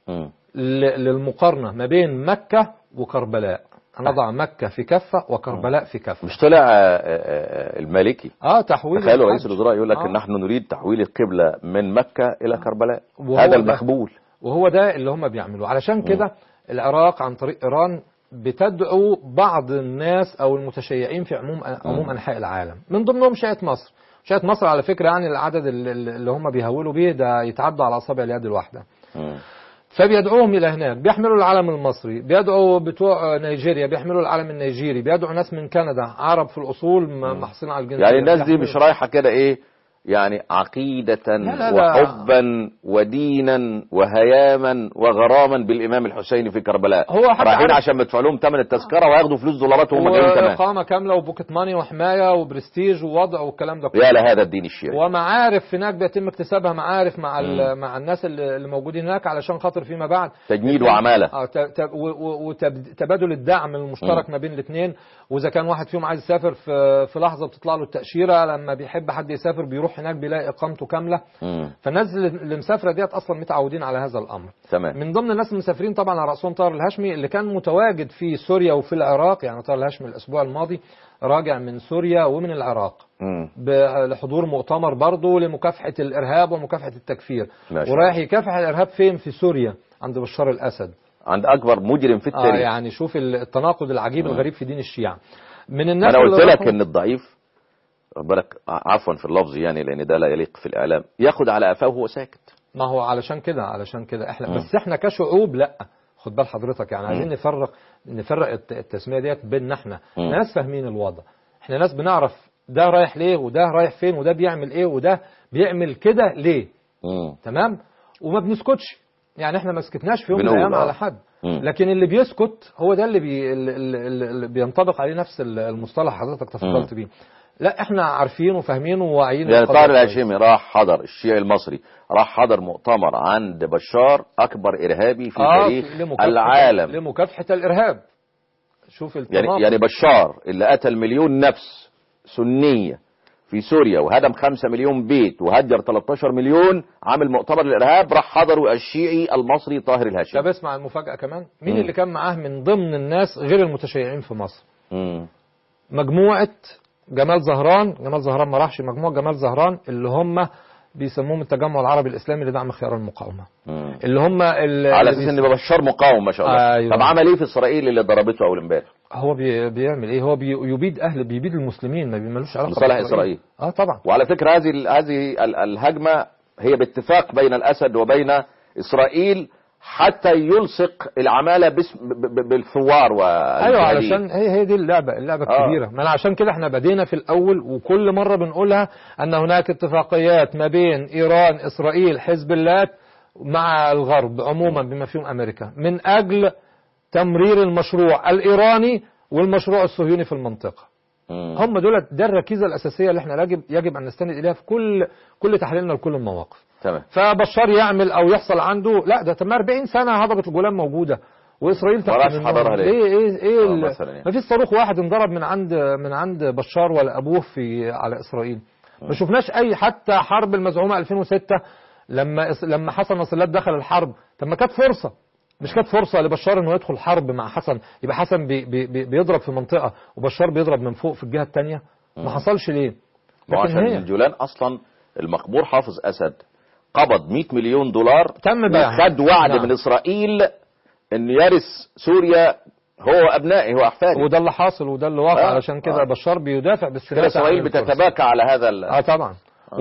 للمقارنة ما بين مكة وكربلاء. هنضع مكة في كفة وكربلاء في كفة. مش طلع المالكي تحويل، تخيلوا رئيس الوزراء يقول لك نحن نريد تحويل القبلة من مكة إلى كربلاء، هذا المقبول، وهو ده اللي هم بيعملوه. علشان كده العراق عن طريق إيران بتدعو بعض الناس أو المتشيعين في عموم أنحاء العالم، من ضمنهم شيعة مصر. شيعة مصر على فكرة يعني العدد اللي هم بيهولوا بيه ده يتعدى على أصابع اليد الواحدة. فبيدعوهم إلى هناك، بيحملوا العلم المصري، بيدعوا بتوع نيجيريا بيحملوا العلم النيجيري، بيدعوا ناس من كندا عرب في الأصول محصلين على الجنسية. يعني الناس دي مش رايحة كده إيه يعني عقيدة وحبا ودينا وهياما وغراما بالإمام الحسين في كربلاء، رايحين عشان يدفعوا لهم ثمن التذكرة وياخدوا فلوس دولارات وهم جايين كمان، وإقامة كاملة وبوكت ماني وحماية وبرستيج ووضع والكلام ده كله. يا لهذا الدين الشيعي. ومعارف هناك بيتم اكتسابها، معارف مع الناس اللي موجودين هناك علشان خاطر فيما بعد تجنيد وعمالة وتبادل الدعم المشترك ما بين الاثنين. وإذا كان واحد فيهم عايز يسافر في لحظة بتطلع له التأشيرة، لما بيحب حد يسافر بيروح هناك بيلاقي إقامته كاملة. فالناس اللي مسافرة ديت أصلا متعودين على هذا الأمر. تمام. من ضمن الناس المسافرين طبعا على رأسهم طاهر الهاشمي اللي كان متواجد في سوريا وفي العراق. يعني طاهر الهاشمي الأسبوع الماضي راجع من سوريا ومن العراق لحضور مؤتمر برضه لمكافحة الإرهاب ومكافحة التكفير، ورايح يكافح الإرهاب فين؟ في سوريا عند بشار الأسد، عند أكبر مجرم في التاريخ. يعني شوف التناقض العجيب الغريب في دين الشيعة. من الناس أنا قلت لك إن الضعيف بالك عفوا في اللفظ يعني لأن ده لا يليق في الإعلام ياخد على قفاه وهو ساكت. ما هو علشان كده احنا بس احنا كشعوب لا، خد بال حضرتك، يعني عايزين نفرق التسمية ديت بيننا احنا ناس فاهمين الوضع، احنا ناس بنعرف ده رايح ليه وده رايح فين وده بيعمل ايه وده بيعمل كده ليه. تمام. وما بنسكتش، يعني احنا ما سكتناش في يوم من الايام على حد. لكن اللي بيسكت هو ده اللي بينطبق عليه نفس المصطلح حضرتك تفضلت بيه. لا احنا عارفين وفاهمين وواعيين. يعني طاهر الهاشمي راح حضر، الشيعي المصري راح حضر مؤتمر عند بشار، اكبر ارهابي في تاريخ العالم لمكافحة الارهاب. شوف يعني بشار اللي قتل مليون نفس سنية في سوريا وهدم 5 مليون بيت وهجر 13 مليون، عامل مؤتمر الارهاب راح حضره الشيعي المصري طاهر الهاشمي. طب اسمع المفاجأة كمان، مين اللي كان معاه من ضمن الناس غير المتشيعين في مصر؟ مجموعة جمال زهران ما راحش، مجموعة جمال زهران اللي هم بيسموهم التجمع العربي الإسلامي لدعم خيار المقاومة، اللي هم على أساس إن بشار مقاوم ما شاء الله. أيوة. طب عمل إيه في إسرائيل اللي ضربته أول امبارح؟ هو بيعمل إيه؟ هو بيبيد المسلمين، ما بيملوش علاقة بصالح إسرائيل. طبعا. وعلى فكرة هذه الهجمة هي باتفاق بين الأسد وبين إسرائيل حتى يلصق العمالة بالثوار ايوه، علشان هي دي اللعبة الكبيرة. ما عشان كده احنا بدينا في الأول وكل مرة بنقولها أن هناك اتفاقيات ما بين إيران، إسرائيل، حزب الله مع الغرب عموما بما فيهم أمريكا من أجل تمرير المشروع الإيراني والمشروع الصهيوني في المنطقة. هم دول ده الركيزة الأساسية اللي احنا يجب أن نستند إليها في كل تحليلنا لكل المواقف. تمام. فبشار يعمل او يحصل عنده، لا ده 40 سنه هضبه الجولان موجوده واسرائيل تحت منهم. ايه ما فيش صاروخ واحد انضرب من عند بشار ولا ابوه على اسرائيل. ما شفناش اي، حتى حرب المزعومه 2006 لما حسن نصر الله دخل الحرب، طب ما كانت فرصه، مش كانت فرصه لبشار انه يدخل حرب مع حسن، يبقى حسن بيضرب في منطقه وبشار بيضرب من فوق في الجهه الثانيه؟ ما حصلش ليه؟ عشان الجولان اصلا المقبور حافظ اسد قبض 100 مليون دولار، تم بقى وخد وعد من إسرائيل أن يرث سوريا هو أبنائه وأحفاده، وده اللي حاصل وده اللي واقع. علشان كده بشار بيدافع بالسلاح. إسرائيل بتتباكى على هذا طبعا.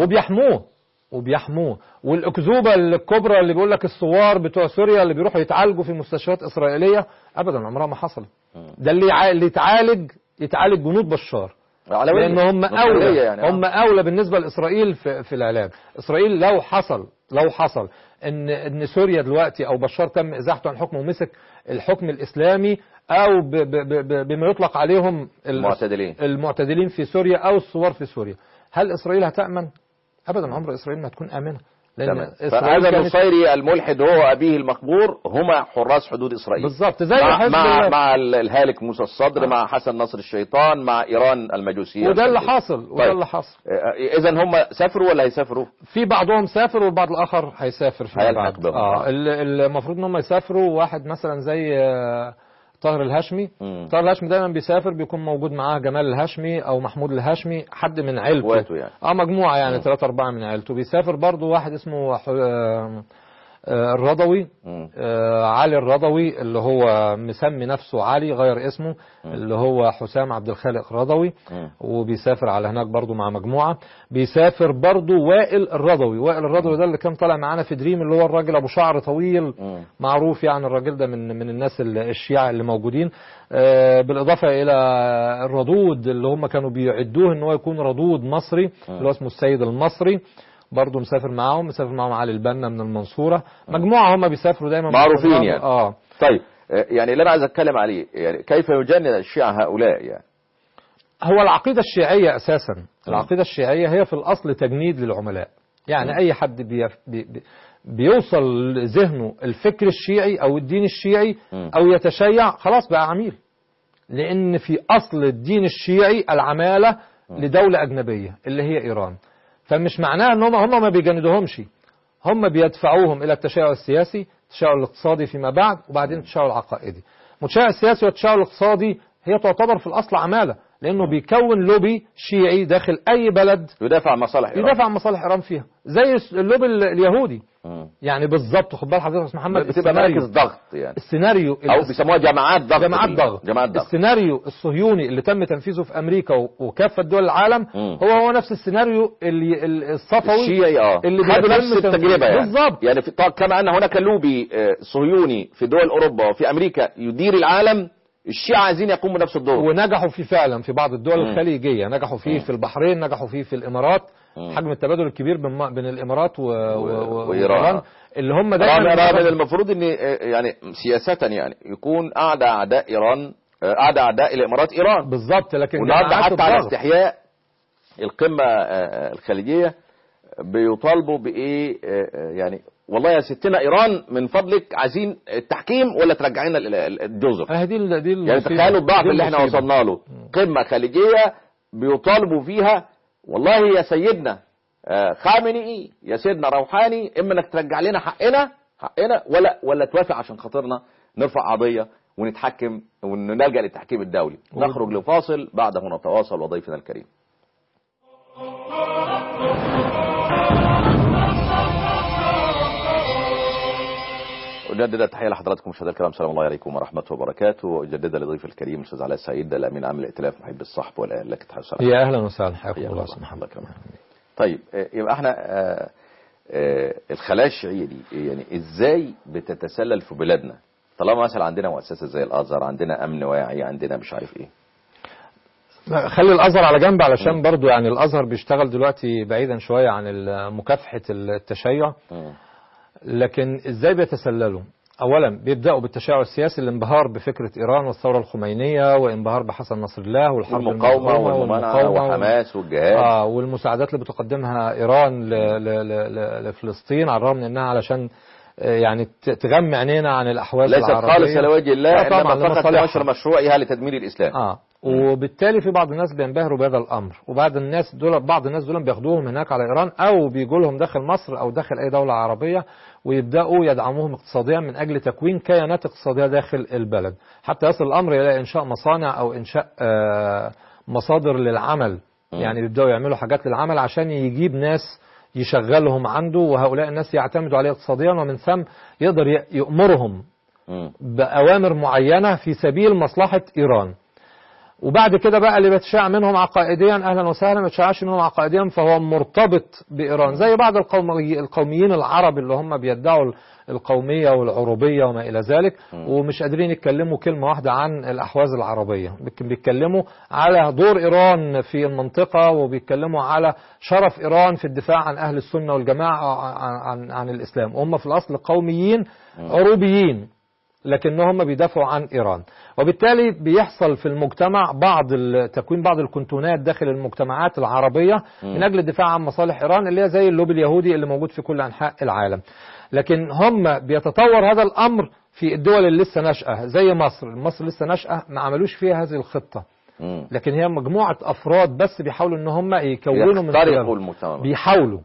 وبيحموه والأكذوبة الكبرى اللي بيقول لك الثوار بتوع سوريا اللي بيروحوا يتعالجوا في مستشفيات إسرائيلية، أبدا عمرها ما حصل. ده اللي يتعالج جنود بشار، لأن هم أولى يعني. هم أولى بالنسبة لإسرائيل في العلاج. إسرائيل لو حصل إن سوريا دلوقتي أو بشار تم إزاحته عن حكمه ومسك الحكم الإسلامي أو بما يطلق عليهم المعتدلين في سوريا أو الثوار في سوريا، هل إسرائيل هتأمن؟ أبدا، عمر إسرائيل ما هتكون آمنة. فهذا النصيري الملحد هو أبيه المقبور هما حراس حدود إسرائيل بالضبط، زي مع الهالك موسى الصدر مع حسن نصر الشيطان مع إيران المجوسية. وده اللي حاصل. إذا هم سافروا ولا هيسافروا؟ في بعضهم سافر والبعض الآخر هيسافر فيما بعد. المفروض ان هم يسافروا. واحد مثلا زي طاهر الهاشمي. طاهر الهاشمي دايما بيسافر، بيكون موجود معاه جمال الهاشمي او محمود الهاشمي، حد من عيلته يعني. مجموعه يعني 3-4 من عيلته. بيسافر برضو واحد اسمه الرضوي، علي الرضوي اللي هو مسمي نفسه علي، غير اسمه، اللي هو حسام عبد الخالق رضوي، وبيسافر على هناك برضو مع مجموعة. بيسافر برضو وائل الرضوي ده اللي كان طالع معانا في دريم، اللي هو الراجل ابو شعر طويل معروف يعني. الراجل ده من الناس الشيعة اللي موجودين، بالاضافة الى الردود اللي هم كانوا بيعدوه ان هو يكون ردود مصري، اللي هو اسمه السيد المصري، برضه مسافر معاهم علي البنا من المنصورة. مجموعة هم بيسافروا دايما معروفين يعني. طيب يعني اللي انا عايز اتكلم عليه يعني كيف يجند الشيعة هؤلاء يعني؟ هو العقيدة الشيعية اساسا، العقيدة الشيعية هي في الاصل تجنيد للعملاء. يعني اي حد بيوصل ذهنه الفكر الشيعي او الدين الشيعي او يتشيع، خلاص بقى عميل. لان في اصل الدين الشيعي العمالة لدولة اجنبية اللي هي ايران. فمش معناه ان هم ما بيجندوهمش، هم بيدفعوهم الى التشيع السياسي، التشيع الاقتصادي فيما بعد، وبعدين التشيع العقائدي. التشيع السياسي والتشيع الاقتصادي هي تعتبر في الاصل عمالة، لانه بيكون لوبي شيعي داخل اي بلد يدافع عن مصالح ايران فيها، زي اللوبي اليهودي يعني بالظبط. خد بال حضرتك يا محمد، بتبقى مراكز ضغط يعني، السيناريو او بيسموها جماعات ضغط. السيناريو الصهيوني اللي تم تنفيذه في امريكا وكافه دول العالم هو نفس السيناريو الصفوي الشيعي اللي خدوا نفس التجربه يعني. بالظبط. يعني كما ان هناك لوبي صهيوني في دول اوروبا وفي امريكا يدير العالم، الشيعة عايزين يقوموا بنفس الدور، ونجحوا فيه فعلا في بعض الدول الخليجية. نجحوا فيه في البحرين، نجحوا فيه في الإمارات. حجم التبادل الكبير بين الإمارات وإيران اللي هم دايما من المفروض ان يعني سياسة يعني يكون أعداء أعداء إيران، أعداء الإمارات إيران بالظبط. لكن ونقعد حتى على استحياء القمة الخليجية بيطالبوا بإيه؟ يعني والله يا ستنا إيران من فضلك عايزين التحكيم ولا ترجع لنا الجزر. يعني تخيلوا الضعف اللي احنا وصلنا له. قمة خليجية بيطالبوا فيها والله يا سيدنا خامنئي، يا سيدنا روحاني، إما انك ترجع لنا حقنا ولا توافق عشان خاطرنا نرفع قضية ونتحكم ونلجأ للتحكيم الدولي. نخرج لفاصل، بعده نتواصل وضيفنا الكريم. أجدد التحية لحضراتكم مشاهدينا الكرام، السلام الله عليكم ورحمة وبركاته. وأجدد لضيف الكريم الأستاذ علاء السعيد، الأمين عام الائتلاف محب الصحب والأهل. لك تحية وسلام. يا أهلا وسهلا، حياكم الله. الله يكرمك. طيب يبقى احنا الخلايا الشيعية دي يعني ازاي بتتسلل في بلادنا؟ طالما مثلا عندنا مؤسسة زي الأزهر، عندنا أمن واعي، عندنا مش عارف ايه. خلي الأزهر على جنب علشان برضو يعني الأزهر بيشتغل دلوقتي بعيدا شوية عن مكافحة التشيع. لكن ازاي بيتسللوا؟ اولا بيبداوا بالتشيع السياسي، الانبهار بفكره ايران والثوره الخمينيه، وانبهار بحسن نصر الله والحرب المقاومه والمناعه وحماس والجهاد والمساعدات اللي بتقدمها ايران لفلسطين، على الرغم من انها علشان يعني تغمي عينينا عن الاحواز العربيه، ليست خالص لوجه الله، انما فقط لنشر مشروعها لتدمير الاسلام. وبالتالي في بعض الناس بينبهروا بهذا الامر، وبعض الناس دول بياخدوهم هناك على ايران او بيجوا لهم داخل مصر او داخل اي دوله عربيه، ويبداوا يدعموهم اقتصاديا من اجل تكوين كيانات اقتصاديه داخل البلد، حتى يصل الامر الى انشاء مصانع او انشاء مصادر للعمل. يعني بيبداوا يعملوا حاجات للعمل عشان يجيب ناس يشغلهم عنده، وهؤلاء الناس يعتمدوا عليه اقتصاديا، ومن ثم يقدر يأمرهم بأوامر معينة في سبيل مصلحة إيران. وبعد كده بقى اللي بيتشاع منهم عقائديا أهلا وسهلا، ما بيتشاعش منهم عقائديا فهو مرتبط بإيران، زي بعض القوميين العرب اللي هم بيدعوا القومية والعروبية وما إلى ذلك، ومش قادرين يتكلموا كلمة واحدة عن الأحواز العربية. بيتكلموا على دور إيران في المنطقة، وبيتكلموا على شرف إيران في الدفاع عن أهل السنة والجماعة عن الإسلام، وهم في الأصل قوميين عروبيين لكنهم بيدافعوا عن إيران. وبالتالي بيحصل في المجتمع تكوين بعض الكنتونات داخل المجتمعات العربية من أجل الدفاع عن مصالح إيران، اللي هي زي اللوبي اليهودي اللي موجود في كل أنحاء العالم. لكن هم بيتطور هذا الأمر في الدول اللي لسه ناشئة زي مصر لسه ناشئة، ما عملوش فيها هذه الخطة، لكن هي مجموعة أفراد بس بيحاولوا إن هم يكونوا من المجتمع، بيحاولوا.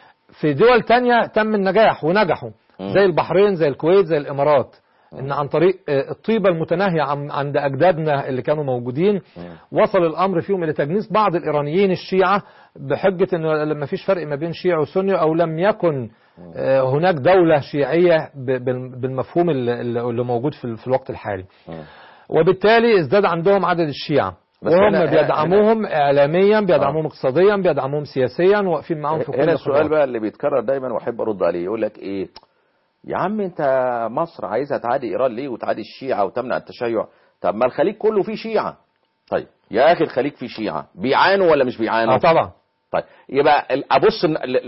في دول تانية تم النجاح ونجحوا زي البحرين، زي الكويت، زي الإمارات، إن عن طريق الطيبة المتناهية عند أجدادنا اللي كانوا موجودين وصل الأمر فيهم إلى تجنيس بعض الإيرانيين الشيعة بحجة إنه لما فيش فرق ما بين شيعي وسني، أو لم يكن هناك دولة شيعية بالمفهوم اللي موجود في الوقت الحالي. وبالتالي ازداد عندهم عدد الشيعة، وهم بيدعموهم إعلاميا، بيدعموهم اقتصاديا، بيدعموهم سياسيا، واقفين معاهم في كل هنا السؤال بقى اللي بيتكرر دايما واحب ارد عليه، يقول لك ايه يا عم انت مصر عايزها تعادي ايران ليه وتعادي الشيعة وتمنع التشيع؟ طب ما الخليج كله فيه شيعة. طيب يا اخي الخليج فيه شيعة، بيعانوا ولا مش بيعانوا؟ طبعا. طيب يبقى ابص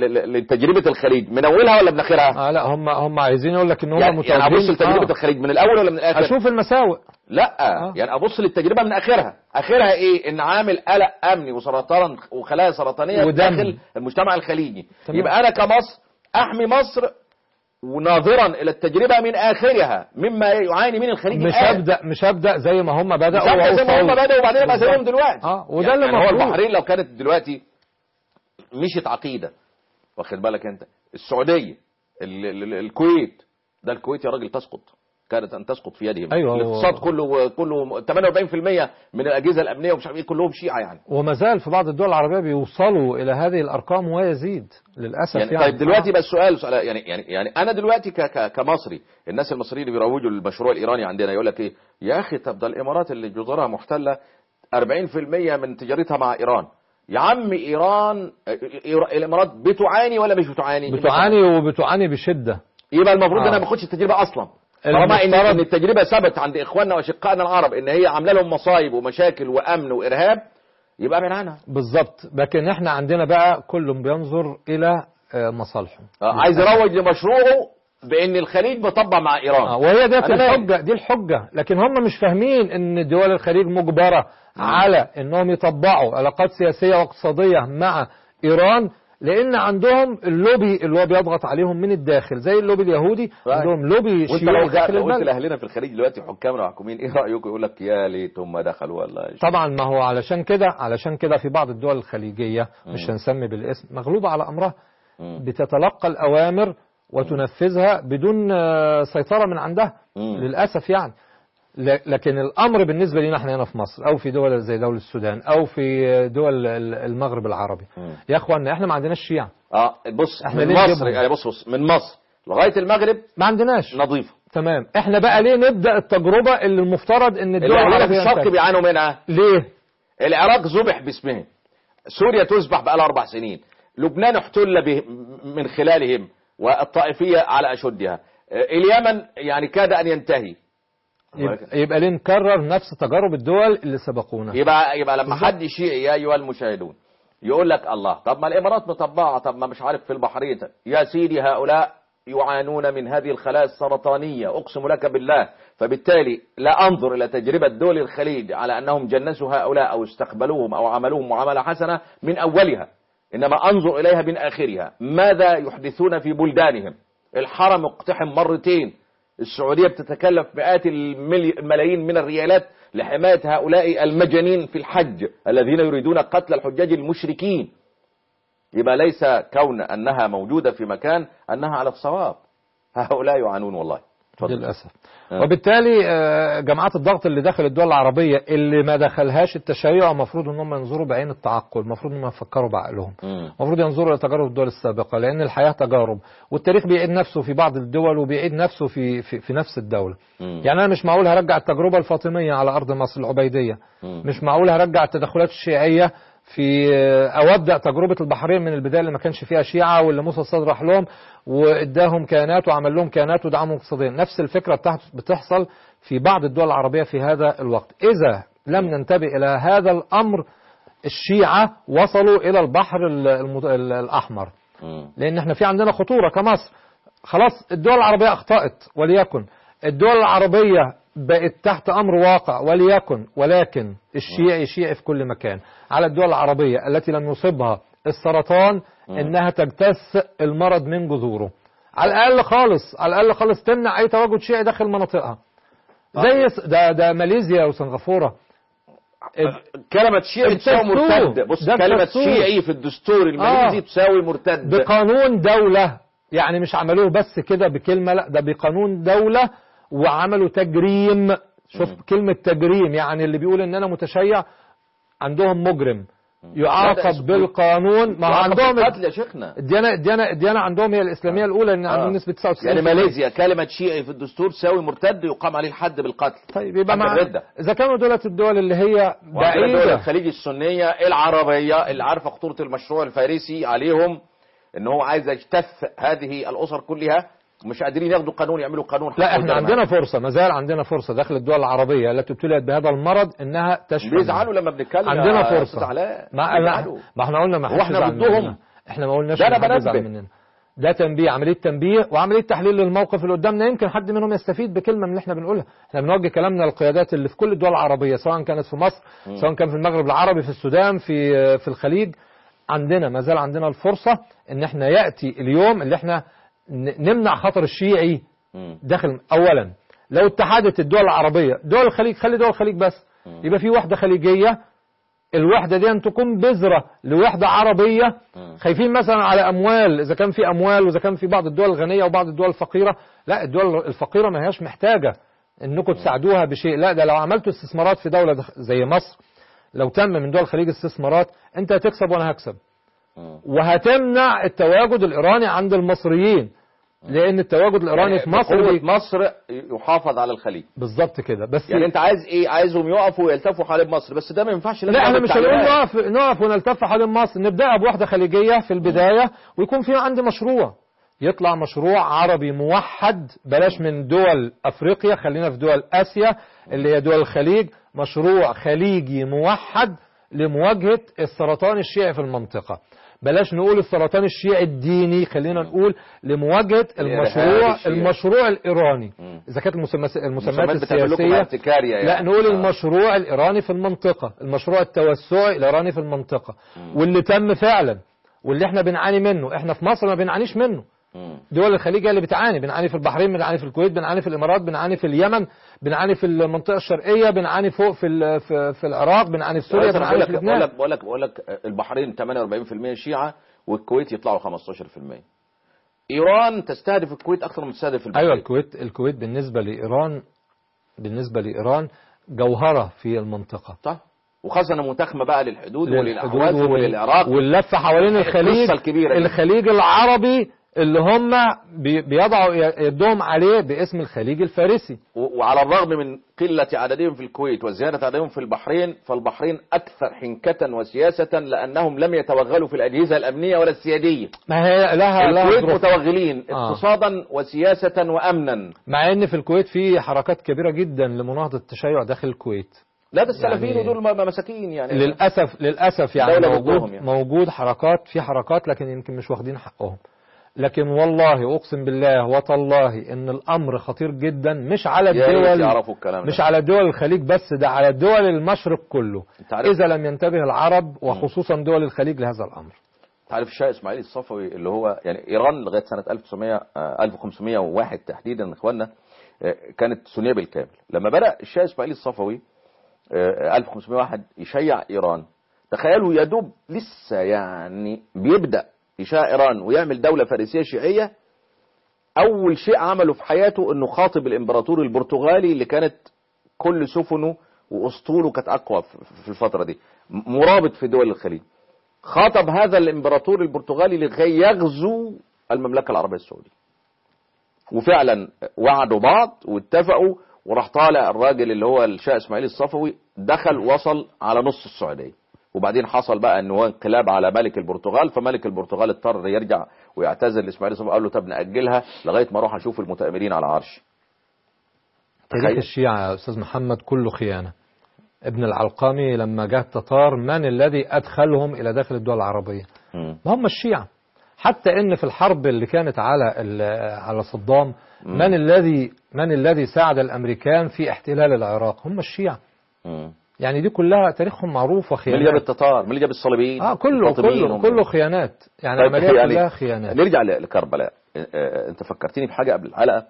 لتجربة الخليج من اولها ولا من اخرها؟ لا هم عايزين يقول لك ان هم يعني ابص لتجربة الخليج من الاول ولا من الاخر؟ اشوف المساوئ. لا يعني ابص للتجربة من اخرها ايه؟ ان عامل قلق امني وسرطان وخلايا سرطانية داخل المجتمع الخليجي. تمام. يبقى انا كمصر احمي مصر وناظرا الى التجربه من اخرها مما يعاني من الخليج. مش هبدا زي ما هم بداوا، زي ما هم بداوا وبعدين ابقى زيهم دلوقتي. وده يعني اللي هو البحرين لو كانت دلوقتي مشيت عقيده، واخد بالك انت، السعوديه، الكويت، ده الكويت يا راجل تسقط، كانت ان تسقط في يدهم. أيوة. الاقتصاد كله 48% من الاجهزه الامنيه ومش عارف ايه كلهم شيعه يعني. وما زال في بعض الدول العربيه بيوصلوا الى هذه الارقام ويزيد للاسف يعني. طيب دلوقتي بقى السؤال يعني انا دلوقتي كمصري، الناس المصريين اللي بيروجوا للمشروع الايراني عندنا يقول لك ايه يا اخي، طب ده الامارات اللي جزرها محتله 40% من تجارتها مع ايران. يا عم الامارات بتعاني ولا مش بتعاني؟ وبتعاني بشده. يبقى المفروض انا ما باخدش التجربه اصلا، طالما ان التجربه ثبت عند اخواننا واشقائنا العرب ان هي عامله لهم مصايب ومشاكل وامن وارهاب، يبقى ابعد عنها. بالظبط. لكن احنا عندنا بقى كل بينظر الى مصالحه، عايز يروج لمشروعه بان الخليج بيطبق مع ايران. وهي دي الحجة، لكن هم مش فاهمين ان دول الخليج مجبرة على انهم يطبقوا علاقات سياسية واقتصادية مع ايران، لان عندهم اللوبي اللي هو بيضغط عليهم من الداخل، زي اللوبي اليهودي عندهم لوبي شيوعي داخل البلد. البلد. لاهلنا في الخليج دلوقتي حكامنا وحكومين، ايه رايكم؟ يقول لك يا ليتهم ما دخلوا ولا طبعا ما هو علشان كده في بعض الدول الخليجية مش هنسمي بالاسم مغلوبة على امرها، بتتلقى الاوامر وتنفذها بدون سيطرة من عندها للاسف يعني. لكن الامر بالنسبه لنا احنا هنا في مصر او في دول زي دوله السودان او في دول المغرب العربي، يا اخوانا احنا ما عندناش شيعة. بص احنا من مصر يعني، بص من مصر لغايه المغرب ما عندناش نظيفه. تمام. احنا بقى ليه نبدا التجربه اللي المفترض ان الدول العربيه في الشرق بيعانوا منها؟ ليه؟ العراق ذبح باسمهم، سوريا تذبح بقى لها 4 سنين، لبنان احتل من خلالهم والطائفيه على اشدها، اليمن يعني كاد ان ينتهي. يبقى ليه نكرر نفس تجارب الدول اللي سبقونا؟ يبقى لما حد شيعي يا ايها المشاهدون يقول لك الله طب ما الامارات مطبعه، طب ما مش عارف في البحرين، يا سيدي هؤلاء يعانون من هذه الخلايا السرطانيه اقسم لك بالله. فبالتالي لا انظر الى تجربه دول الخليج على انهم جنسوا هؤلاء او استقبلوهم او عملوهم معامله حسنه من اولها، انما انظر اليها من اخرها. ماذا يحدثون في بلدانهم؟ الحرم اقتحم مرتين، السعودية بتتكلف مئات الملايين من الريالات لحماية هؤلاء المجانين في الحج الذين يريدون قتل الحجاج المشركين. يبقى ليس كون أنها موجودة في مكان أنها على الصواب، هؤلاء يعانون والله للأسف. وبالتالي جماعات الضغط اللي داخل الدول العربية اللي ما دخلهاش التشيع المفروض انهم ينظروا بعين التعقل، المفروض انهم يفكروا بعقلهم، المفروض ينظروا الى تجارب الدول السابقة، لان الحياة تجارب والتاريخ بيعيد نفسه في بعض الدول وبيعيد نفسه في نفس الدولة. يعني انا مش معقول هرجع التجربة الفاطمية على ارض مصر العبيدية، مش معقول هرجع التدخلات الشيعية في او ابدا تجربه البحرين من البدايه اللي ما كانش فيها شيعه واللي موسى الصدر راح لهم واداهم كيانات وعمل لهم كيانات ودعمهم اقتصاديا. نفس الفكره بتحصل في بعض الدول العربيه في هذا الوقت. اذا لم ننتبه الى هذا الامر الشيعه وصلوا الى البحر الاحمر، لان احنا في عندنا خطوره كمصر. خلاص الدول العربيه اخطات وليكن، الدول العربيه بقت تحت أمر واقع ولكن الشيعي في كل مكان. على الدول العربية التي لم يصبها السرطان إنها تجتث المرض من جذوره، على الأقل خالص تمنع أي تواجد شيعي داخل مناطقها. زي ده ماليزيا وسنغافورة. كلمة شيعي تساوي مرتد. بص كلمة شيعي في الدستور الماليزي تساوي مرتد بقانون دولة، يعني مش عملوه بس كده بكلمة، لا ده بقانون دولة وعملوا تجريم. شوف كلمة تجريم، يعني اللي بيقول ان انا متشيع عندهم مجرم يعاقب بالقانون. ما عندهم القتل يا شيخنا. الديانة عندهم هي الإسلامية الأولى، ان عندهم نسبة 99%. يعني ماليزيا كلمة شيعي في الدستور تساوي مرتد يقام عليه الحد بالقتل. طيب يبقى إذا كانوا الدول اللي هي بعيدة، دول الخليج السنية العربية اللي عارفة خطورة المشروع الفارسي عليهم، ان هو عايز يجتث هذه الأسر كلها، مش قادرين ياخدوا قانون، يعملوا قانون. لا احنا عندنا فرصة، ما زال عندنا فرصة داخل الدول العربية التي ابتليت بهذا المرض انها تشفى. بيزعلوا لما بنتكلم. عندنا فرصة. ما احنا قلنا ما حدش واحنا ضدهم. احنا ما قلناش ان حد يزعل مننا. ده تنبيه، عملية تنبيه وعملية تحليل للموقف اللي قدامنا. يمكن حد منهم يستفيد بكلمة من اللي احنا بنقولها. احنا بنوجه كلامنا للقيادات اللي في كل الدول العربية، سواء كانت في مصر، سواء كان في المغرب العربي، في السودان، في الخليج. عندنا ما زال عندنا الفرصة ان احنا يأتي اليوم اللي احنا نمنع خطر الشيعي داخل. اولا لو اتحدت الدول العربية، دول الخليج، خلي دول الخليج بس، يبقى في وحدة خليجية، الوحدة دي أن تكون بذرة لوحدة عربية. خايفين مثلا على أموال، إذا كان في أموال وإذا كان في بعض الدول الغنية وبعض الدول الفقيرة. لا الدول الفقيرة ما هياش محتاجة أنكم تساعدوها بشيء. لا ده لو عملتوا استثمارات في دولة زي مصر، لو تم من دول الخليج استثمارات، أنت هتكسب وأنا هكسب، وهتمنع التواجد الإيراني عند المصريين، لأن التواجد الإيراني في مصر مصر يحافظ على الخليج. بالظبط كده. بس يعني أنت عايز إيه؟ عايزهم يقفوا ويلتفوا حوالين مصر، بس ده ما ينفعش. لا احنا مش هنقول نقف ونلتف حوالين مصر. نبدأ بوحدة خليجية في البداية، ويكون في عندي مشروع، يطلع مشروع عربي موحد، بلاش من دول أفريقيا، خلينا في دول آسيا اللي هي دول الخليج. مشروع خليجي موحد لمواجهة السرطان الشيعي في المنطقة. بلاش نقول السرطان الشيعي الديني، خلينا نقول لمواجهة المشروع الإيراني. إذا كانت المسميات السياسية يعني. لا نقول المشروع الإيراني في المنطقة، المشروع التوسعي الإيراني في المنطقة، واللي تم فعلا واللي احنا بنعاني منه. احنا في مصر ما بنعانيش منه، دول الخليج اللي بتعاني. بنعاني في البحرين، بنعاني في الكويت، بنعاني في الإمارات، بنعاني في اليمن، بنعاني في المنطقة الشرقية، بنعاني فوق في العراق، بنعاني في سوريا، بنعاني في لبنان. بقول لك البحرين 48% شيعة والكويت يطلعوا 15%. إيران تستهدف الكويت أكثر من تستهدف البحرين. أيوة الكويت بالنسبة لإيران جوهرة في المنطقة. طيب وخاصة متخمة بقى للحدود وللأحواز وللعراق واللفة حوالين الخليج العربي اللي هم بيضعوا يدهم عليه باسم الخليج الفارسي. وعلى الرغم من قلة عددهم في الكويت وزيادة عددهم في البحرين، فالبحرين أكثر حنكة وسياسة لأنهم لم يتوغلوا في الأجهزة الأمنية ولا السيادية. ما هي لها الكويت متوغلين اقتصادا وسياسة وأمنا، مع أن في الكويت في حركات كبيرة جدا لمناهضة التشيع داخل الكويت. لا ده السلفيين يعني ودول مساكين يعني. للأسف يعني موجود حركات لكن يمكن مش واخدين حقهم. لكن والله أقسم بالله وتالله إن الأمر خطير جدا، مش على الدول، مش على دول الخليج بس، ده على دول المشرق كله إذا لم ينتبه العرب وخصوصا دول الخليج لهذا الأمر. تعرف الشاه إسماعيل الصفوي اللي هو يعني إيران لغاية سنة 1501 تحديدا إخواننا كانت سنية بالكامل. لما بدأ الشاه إسماعيل الصفوي 1501 يشيع إيران، تخيلوا يدوب لسه يعني بيبدأ يشيع إيران ويعمل دولة فارسية شيعية، أول شيء عمله في حياته أنه خاطب الإمبراطور البرتغالي اللي كانت كل سفنه وأسطوله كانت أقوى في الفترة دي، مرابط في دول الخليج. خاطب هذا الإمبراطور البرتغالي لكي يغزو المملكة العربية السعودية، وفعلا وعدوا بعض واتفقوا، وراح طالع الراجل اللي هو الشاه إسماعيل الصفوي دخل وصل على نص السعودية. وبعدين حصل بقى انه هو انقلاب على ملك البرتغال، فملك البرتغال اضطر يرجع ويعتذر لاسماعيل الصفوي، قال له طب نأجلها لغاية ما اروح اشوف المتآمرين على عرش. تاريخ الشيعة يا استاذ محمد كله خيانة. ابن العلقمي لما جاء التتار من الذي ادخلهم الى داخل الدول العربية؟ ما هم الشيعة. حتى ان في الحرب اللي كانت على صدام من الذي ساعد الامريكان في احتلال العراق؟ هم الشيعة. يعني دي كلها تاريخهم معروف وخيانات. من اللي جاب التتار، من اللي جاب الصليبيين، كله خيانات يعني. طيب عمليات كلها خيانات. نرجع لكربلاء. انت فكرتني بحاجة قبل الحلقة.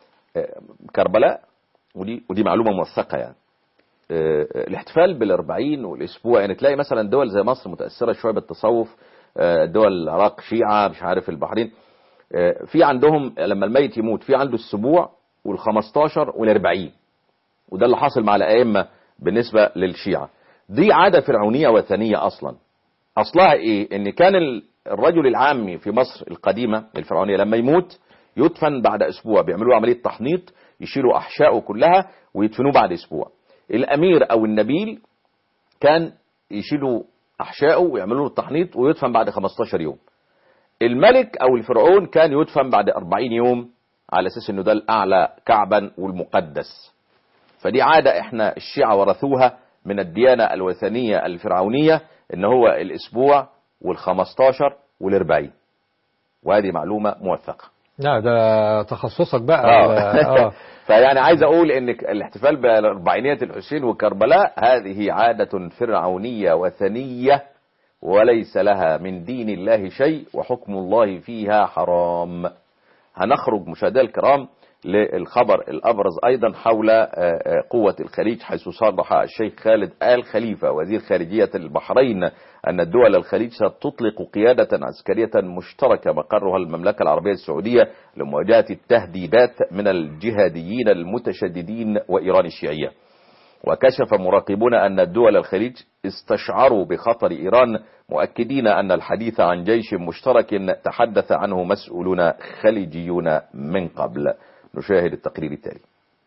كربلاء ودي معلومة موثقة يعني. الاحتفال بالأربعين والاسبوع، يعني تلاقي مثلا دول زي مصر متأثرة شوية بالتصوف، دول العراق شيعة، مش عارف البحرين في عندهم لما الميت يموت في عنده السبوع وال15 وال40، وده اللي حاصل مع الأئمة بالنسبة للشيعة. دي عادة فرعونية وثنية أصلا. أصلها إيه؟ إن كان الرجل العامي في مصر القديمة الفرعونية لما يموت يدفن بعد أسبوع، بيعملوا عملية تحنيط، يشيلوا أحشائه كلها ويدفنوه بعد أسبوع. الأمير أو النبيل كان يشيلوا أحشائه ويعملوا له التحنيط ويدفن بعد 15 يوم. الملك أو الفرعون كان يدفن بعد 40 يوم على أساس إنه ده الأعلى كعبا والمقدس. فدي عادة احنا الشيعة ورثوها من الديانة الوثنية الفرعونية، ان هو الاسبوع وال15 وال40، وهذه معلومة موثقة. لا ده تخصصك بقى. فيعني عايز اقول ان الاحتفال بأربعينية الحسين وكربلاء هذه عادة فرعونية وثنية وليس لها من دين الله شيء، وحكم الله فيها حرام. هنخرج مشاهدينا الكرام للخبر الأبرز أيضا حول قوة الخليج، حيث صرح الشيخ خالد آل خليفة وزير خارجية البحرين أن الدول الخليج ستطلق قيادة عسكرية مشتركة مقرها المملكة العربية السعودية لمواجهة التهديدات من الجهاديين المتشددين وإيران الشيعية. وكشف مراقبون أن الدول الخليج استشعروا بخطر إيران، مؤكدين أن الحديث عن جيش مشترك تحدث عنه مسؤولون خليجيون من قبل. نشاهد التقرير التالي.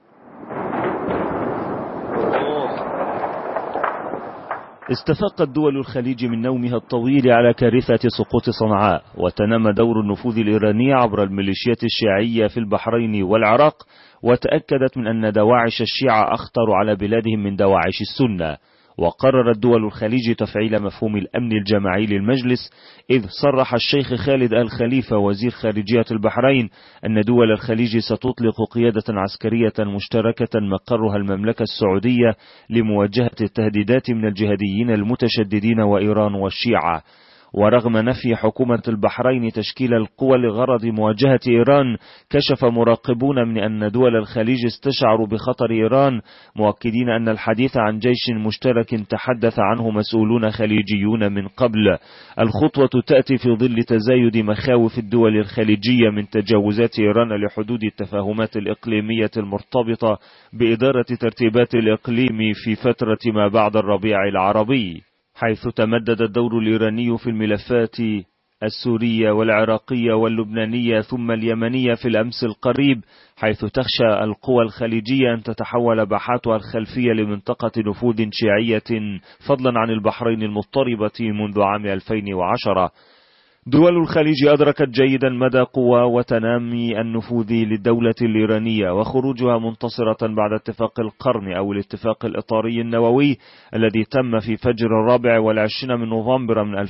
استفاقت دول الخليج من نومها الطويل على كارثة سقوط صنعاء، وتنام دور النفوذ الإيراني عبر الميليشيات الشيعية في البحرين والعراق، وتأكدت من أن دواعش الشيعة أخطر على بلادهم من دواعش السنة. وقررت دول الخليج تفعيل مفهوم الأمن الجماعي للمجلس، إذ صرح الشيخ خالد آل خليفة وزير خارجية البحرين أن دول الخليج ستطلق قيادة عسكرية مشتركة مقرها المملكة السعودية لمواجهة التهديدات من الجهاديين المتشددين وإيران والشيعة. ورغم نفي حكومة البحرين تشكيل القوى لغرض مواجهة إيران، كشف مراقبون من أن دول الخليج استشعروا بخطر إيران، مؤكدين أن الحديث عن جيش مشترك تحدث عنه مسؤولون خليجيون من قبل. الخطوة تأتي في ظل تزايد مخاوف الدول الخليجية من تجاوزات إيران لحدود التفاهمات الإقليمية المرتبطة بإدارة ترتيبات الإقليم في فترة ما بعد الربيع العربي، حيث تمدد الدور الإيراني في الملفات السورية والعراقية واللبنانية ثم اليمنية في الأمس القريب، حيث تخشى القوى الخليجية أن تتحول باحاتها الخلفية لمنطقة نفوذ شيعية فضلا عن البحرين المضطربة منذ عام 2010. دول الخليج أدركت جيدا مدى قوى وتنامي النفوذ للدولة الإيرانية، وخروجها منتصرة بعد اتفاق القرن أو الاتفاق الإطاري النووي الذي تم في فجر 24 من نوفمبر من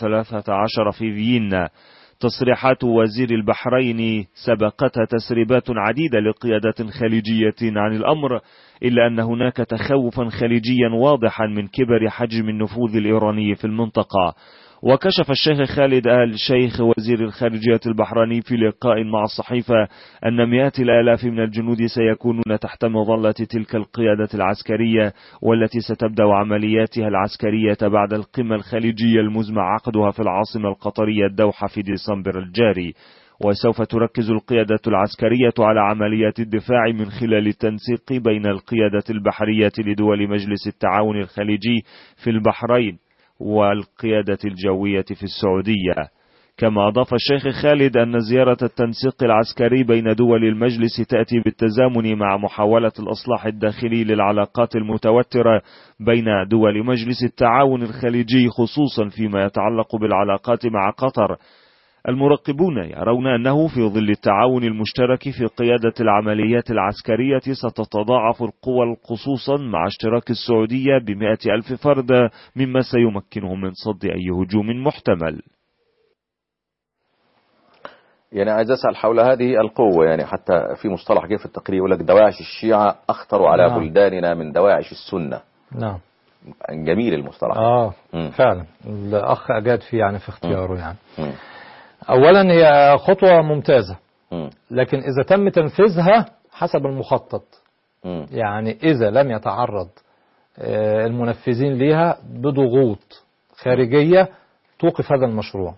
2013 في فيينا. تصريحات وزير البحرين سبقتها تسريبات عديدة لقيادات خليجية عن الأمر، إلا أن هناك تخوفا خليجيا واضحا من كبر حجم النفوذ الإيراني في المنطقة. وكشف الشيخ خالد آل شيخ وزير الخارجية البحريني في لقاء مع الصحيفة أن مئات الآلاف من الجنود سيكونون تحت مظلة تلك القيادة العسكرية، والتي ستبدأ عملياتها العسكرية بعد القمة الخليجية المزمع عقدها في العاصمة القطرية الدوحة في ديسمبر الجاري. وسوف تركز القيادة العسكرية على عمليات الدفاع من خلال التنسيق بين القيادة البحرية لدول مجلس التعاون الخليجي في البحرين والقيادة الجوية في السعودية. كما أضاف الشيخ خالد أن زيارة التنسيق العسكري بين دول المجلس تأتي بالتزامن مع محاولة الإصلاح الداخلي للعلاقات المتوترة بين دول مجلس التعاون الخليجي، خصوصا فيما يتعلق بالعلاقات مع قطر. المراقبون يرون أنه في ظل التعاون المشترك في قيادة العمليات العسكرية ستتضاعف القوى، خصوصا مع اشتراك السعودية ب100,000 فرد، مما سيمكنهم من صد أي هجوم محتمل. يعني عايز أسأل حول هذه القوة، يعني حتى في مصطلح جه في التقرير يقول لك دواعش الشيعة أخطر على بلداننا من دواعش السنة. نعم، جميل المصطلح. فعلا الأخ أجاد فيه يعني في اختياره. يعني أولا هي خطوة ممتازة، لكن إذا تم تنفيذها حسب المخطط، يعني إذا لم يتعرض المنفذين لها بضغوط خارجية توقف هذا المشروع.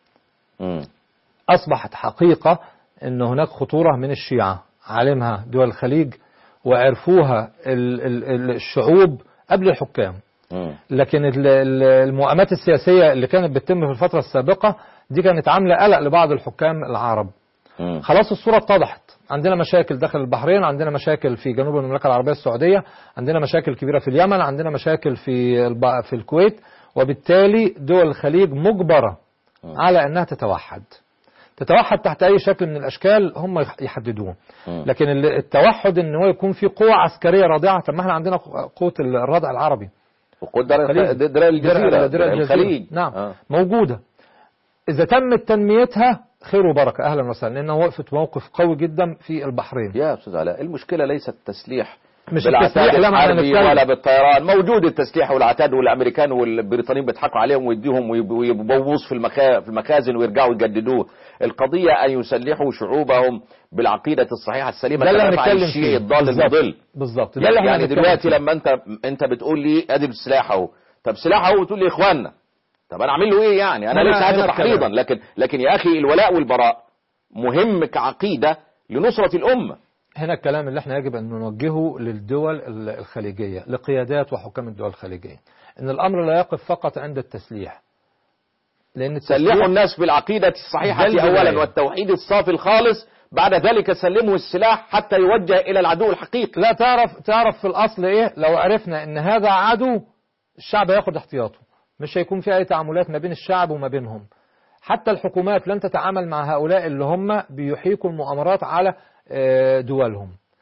أصبحت حقيقة أن هناك خطورة من الشيعة علمها دول الخليج وعرفوها الشعوب قبل الحكام، لكن المؤامات السياسية اللي كانت بتتم في الفترة السابقة دي كانت عاملة قلق لبعض الحكام العرب. خلاص الصورة اتضحت، عندنا مشاكل داخل البحرين، عندنا مشاكل في جنوب المملكة العربية السعودية، عندنا مشاكل كبيرة في اليمن، عندنا مشاكل في الكويت، وبالتالي دول الخليج مجبرة على أنها تتوحد تحت أي شكل من الأشكال هم يحددوه. لكن التوحد أن هو يكون في قوة عسكرية رادعة. طب ما احنا عندنا قوة الردع العربي وقوة درع الخليج. نعم موجودة. إذا تمت تنميتها خير وبركة، أهلا وسهلا، لأنها وقفت موقف قوي جدا في البحرين. يا أستاذ علاء، المشكلة ليست التسليح، مش التسليح الحربي ولا بالطيران. موجود التسليح والعتاد، والأمريكان والبريطانيين بيضحكوا عليهم ويديهم ويبوظ في المخازن ويرجعوا يجددوه. القضية أن يسلحوا شعوبهم بالعقيدة الصحيحة السليمة كما فعل الشيعي الضال المضل. بالضبط. يعني دلوقتي لما أنت بتقول لي أدي سلاح أهو، طب سلاح أهو وتقول لي إخواننا، طب أنا أعمل له إيه يعني؟ أنا ليس هذا تحريضا، لكن يا أخي الولاء والبراء مهم كعقيدة لنصرة الأمة. هنا الكلام اللي احنا يجب أن نوجهه للدول الخليجية، لقيادات وحكام الدول الخليجية، أن الأمر لا يقف فقط عند التسليح، لأن سلحوا الناس بالعقيدة الصحيحة أولا والتوحيد الصافي الخالص، بعد ذلك سلموا السلاح حتى يوجه إلى العدو الحقيقي. لا تعرف في الأصل إيه؟ لو عرفنا أن هذا عدو، الشعب ياخد احتياطه، مش هيكون في أي تعاملات ما بين الشعب وما بينهم. حتى الحكومات لن تتعامل مع هؤلاء اللي هم بيحيكوا المؤامرات على دولهم.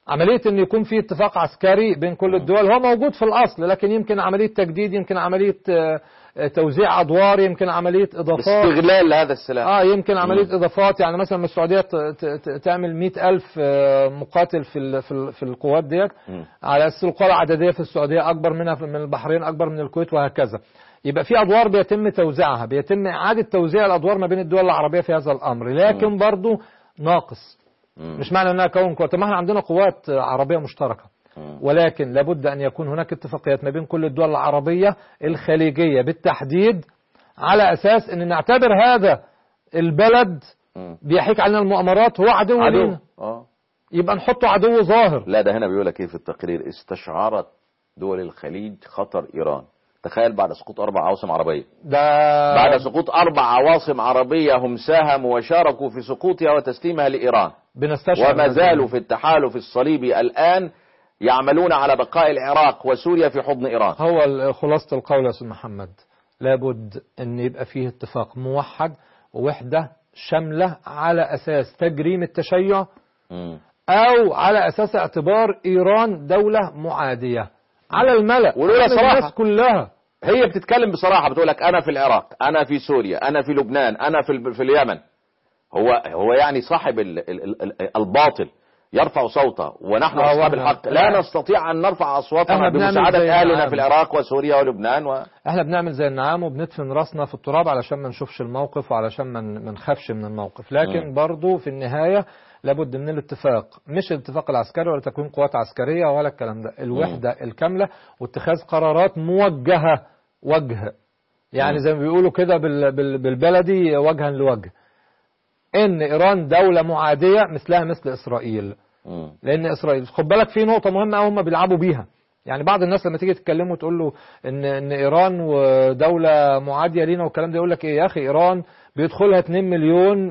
عملية ان يكون في اتفاق عسكري بين كل الدول هو موجود في الاصل، لكن يمكن عملية تجديد، يمكن عملية توزيع ادوار، يمكن عملية اضافات، استغلال هذا السلاح. يمكن عملية اضافات. يعني مثلا السعودية تعمل 100,000 مقاتل في القوات ديت، على اساس القوى العددية في السعودية اكبر منها من البحرين، اكبر من الكويت، وهكذا. يبقى في ادوار بيتم توزيعها، بيتم اعادة توزيع الادوار ما بين الدول العربية في هذا الامر، لكن برضو ناقص. مش معنى انها كون قوات، ما احنا عندنا قوات عربية مشتركة، ولكن لابد ان يكون هناك اتفاقيات ما بين كل الدول العربية الخليجية بالتحديد، على اساس ان نعتبر هذا البلد بيحيك علينا المؤامرات هو عدو لنا، يبقى نحطه عدو ظاهر. لا ده هنا بيقول لك ايه في التقرير، استشعرت دول الخليج خطر ايران. تخيل بعد سقوط 4 عواصم عربية، بعد سقوط 4 عواصم عربية هم ساهموا وشاركوا في سقوطها وتسليمها لإيران، وما زالوا في التحالف الصليبي الآن يعملون على بقاء العراق وسوريا في حضن إيران. هو خلاصة القول يا أستاذ محمد، لابد أن يبقى فيه اتفاق موحد ووحدة شاملة على أساس تجريم التشيع، أو على أساس اعتبار إيران دولة معادية على الملأ الناس كلها. هي بتتكلم بصراحة، بتقول لك أنا في العراق، أنا في سوريا، أنا في لبنان، أنا في اليمن. هو يعني صاحب الباطل يرفع صوته، ونحن أصحاب الحق لا نستطيع أن نرفع أصواتنا بمساعدة أهلنا في العراق وسوريا ولبنان احنا بنعمل زي النعام وبندفن راسنا في التراب علشان ما نشوفش الموقف وعلشان ما نخافش من الموقف، لكن برضو في النهاية لابد من الاتفاق، مش الاتفاق العسكري ولا تكوين قوات عسكرية ولا الكلام ده، الوحدة الكاملة واتخاذ قرارات موجهة يعني زي ما بيقولوا كده بالبلدي وجها لوجه، ان ايران دولة معادية مثلها مثل اسرائيل. لان اسرائيل خد بالك في نقطة مهمة هم بيلعبوا بيها، يعني بعض الناس لما تيجي تتكلموا وتقول له ان ايران ودولة معادية لينا والكلام ده، يقول لك ايه يا اخي، ايران بيدخلها 2 مليون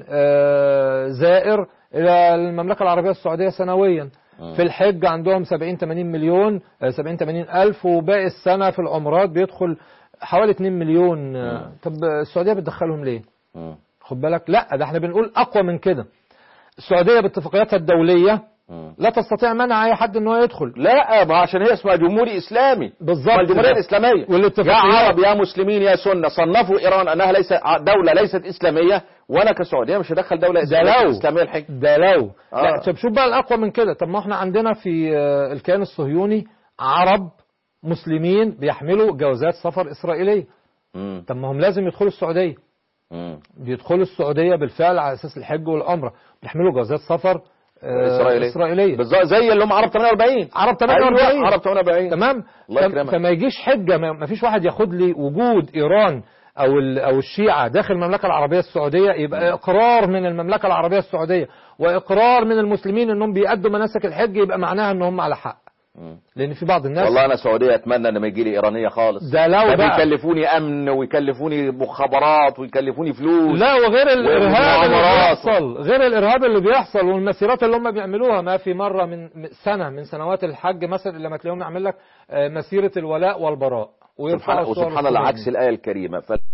زائر الى المملكة العربية السعودية سنويا، في الحج عندهم 70-80 مليون 70-80 ألف، وباقي السنة في العمرات بيدخل حوالي 2 مليون. طب السعودية بتدخلهم ليه؟ خد بالك، لا ده احنا بنقول أقوى من كده. السعودية باتفاقياتها الدولية لا تستطيع منع أي حد إنه يدخل. لا، ما عشان هي اسمها جمهوري إسلامي بالظبط، الجمهورية الإسلامية. يا عرب يا مسلمين يا سنة صنفوا إيران أنها دولة ليست إسلامية، وأنا كسعودية مش هدخل دولة إسلامية الحج. ده لو لا، طب شوف بقى الأقوى من كده. طب ما احنا عندنا في الكيان الصهيوني عرب مسلمين بيحملوا جوازات سفر إسرائيلية. طب ما هم لازم يدخلوا السعودية. بيدخلوا السعودية بالفعل على أساس الحج والعمرة، بيحملوا جوازات سفر إسرائيلية بالظبط، زي اللي هم عرب 48. عرب 48 عرب 48 تمام. فما يجيش حجة، ما فيش واحد ياخد لي وجود إيران أو الشيعة داخل المملكة العربية السعودية يبقى إقرار من المملكة العربية السعودية وإقرار من المسلمين أنهم بيأدوا مناسك الحج، يبقى معناها أنهم على حق. لأن في بعض الناس، والله أنا سعودية أتمنى أن ما يجي لي إيرانية خالص. ده لو بقى يكلفوني أمن ويكلفوني مخابرات ويكلفوني فلوس. لا، وغير الإرهاب اللي بيحصل، غير الإرهاب اللي بيحصل والمسيرات اللي هم بيعملوها. ما في مرة من سنوات الحج مثلا لما تلاقيهم يعمل لك مسيرة الولاء والبراء ويرفعوا سبحان الله عكس الآية الكريمة.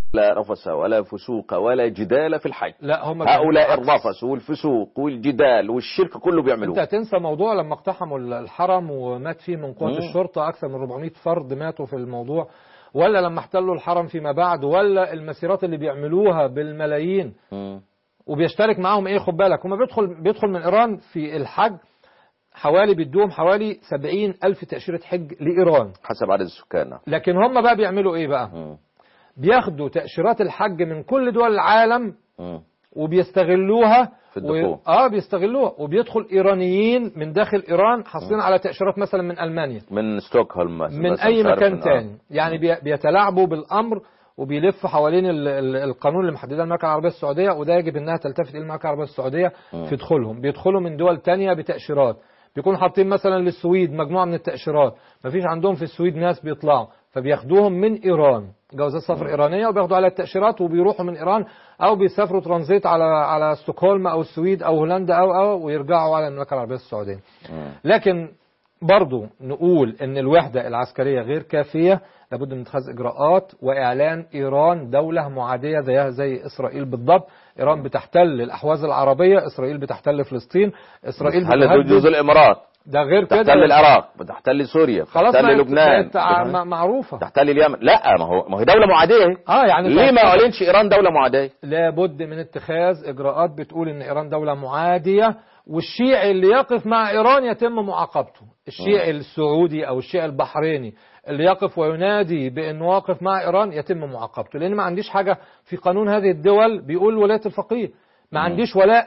لا رفث ولا فسوق ولا جدال في الحج. لا هم هؤلاء الرفث والفسوق والجدال والشرك كله بيعملوه. انت هتنسى موضوع لما اقتحموا الحرم ومات فيه من قوات الشرطة أكثر من 400 فرد ماتوا في الموضوع، ولا لما احتلوا الحرم فيما بعد، ولا المسيرات اللي بيعملوها بالملايين وبيشترك معاهم ايه. خد بالك هم بيدخل من إيران في الحج بيدوهم حوالي 70,000 تأشيرة حج لإيران حسب عدد السكان. لكن هم بقى بيعملوا ايه بقى؟ بياخدوا تأشيرات الحج من كل دول العالم وبيستغلوها في الدخول. بيستغلوها، وبيدخل إيرانيين من داخل إيران حاصلين على تأشيرات مثلا من ألمانيا، من ستوكهولم مثلا، من أي مكان تاني. يعني بيتلاعبوا بالأمر وبيلف حوالين القانون اللي محددها المملكة العربية السعودية، وده يجب انها تلتفت الى المملكة العربية السعودية في دخولهم. بيدخلوا من دول تانية بتأشيرات، بيكونوا حاطين مثلا للسويد مجموعة من التأشيرات، مفيش عندهم في السويد ناس بيطلعوا، فبياخدوهم من إيران جوازات سفر إيرانية وبياخدوا على التأشيرات وبيروحوا من إيران أو بيسافروا ترانزيت على ستوكهولم أو السويد أو هولندا أو ويرجعوا على المملكة العربية السعودية. لكن برضو نقول ان الوحدة العسكرية غير كافية، لابد من اتخاذ اجراءات واعلان ايران دولة معادية زيها زي اسرائيل بالضبط. ايران بتحتل الاحواز العربية، اسرائيل بتحتل فلسطين، اسرائيل بتحتل جزء الامارات، ده غير كده بتحتل العراق، بتحتل سوريا، بتحتل لبنان، معروفة، بتحتل اليمن. لا ما هي دولة معادية. يعني ليه ما اعلنش ايران دولة معادية؟ لابد من اتخاذ اجراءات بتقول ان ايران دولة معادية، والشيعي اللي يقف مع إيران يتم معاقبته. الشيعي السعودي أو الشيعي البحريني اللي يقف وينادي بأنه واقف مع إيران يتم معاقبته، لأن ما عنديش حاجة في قانون هذه الدول بيقول ولاية الفقيه. ما عنديش ولاء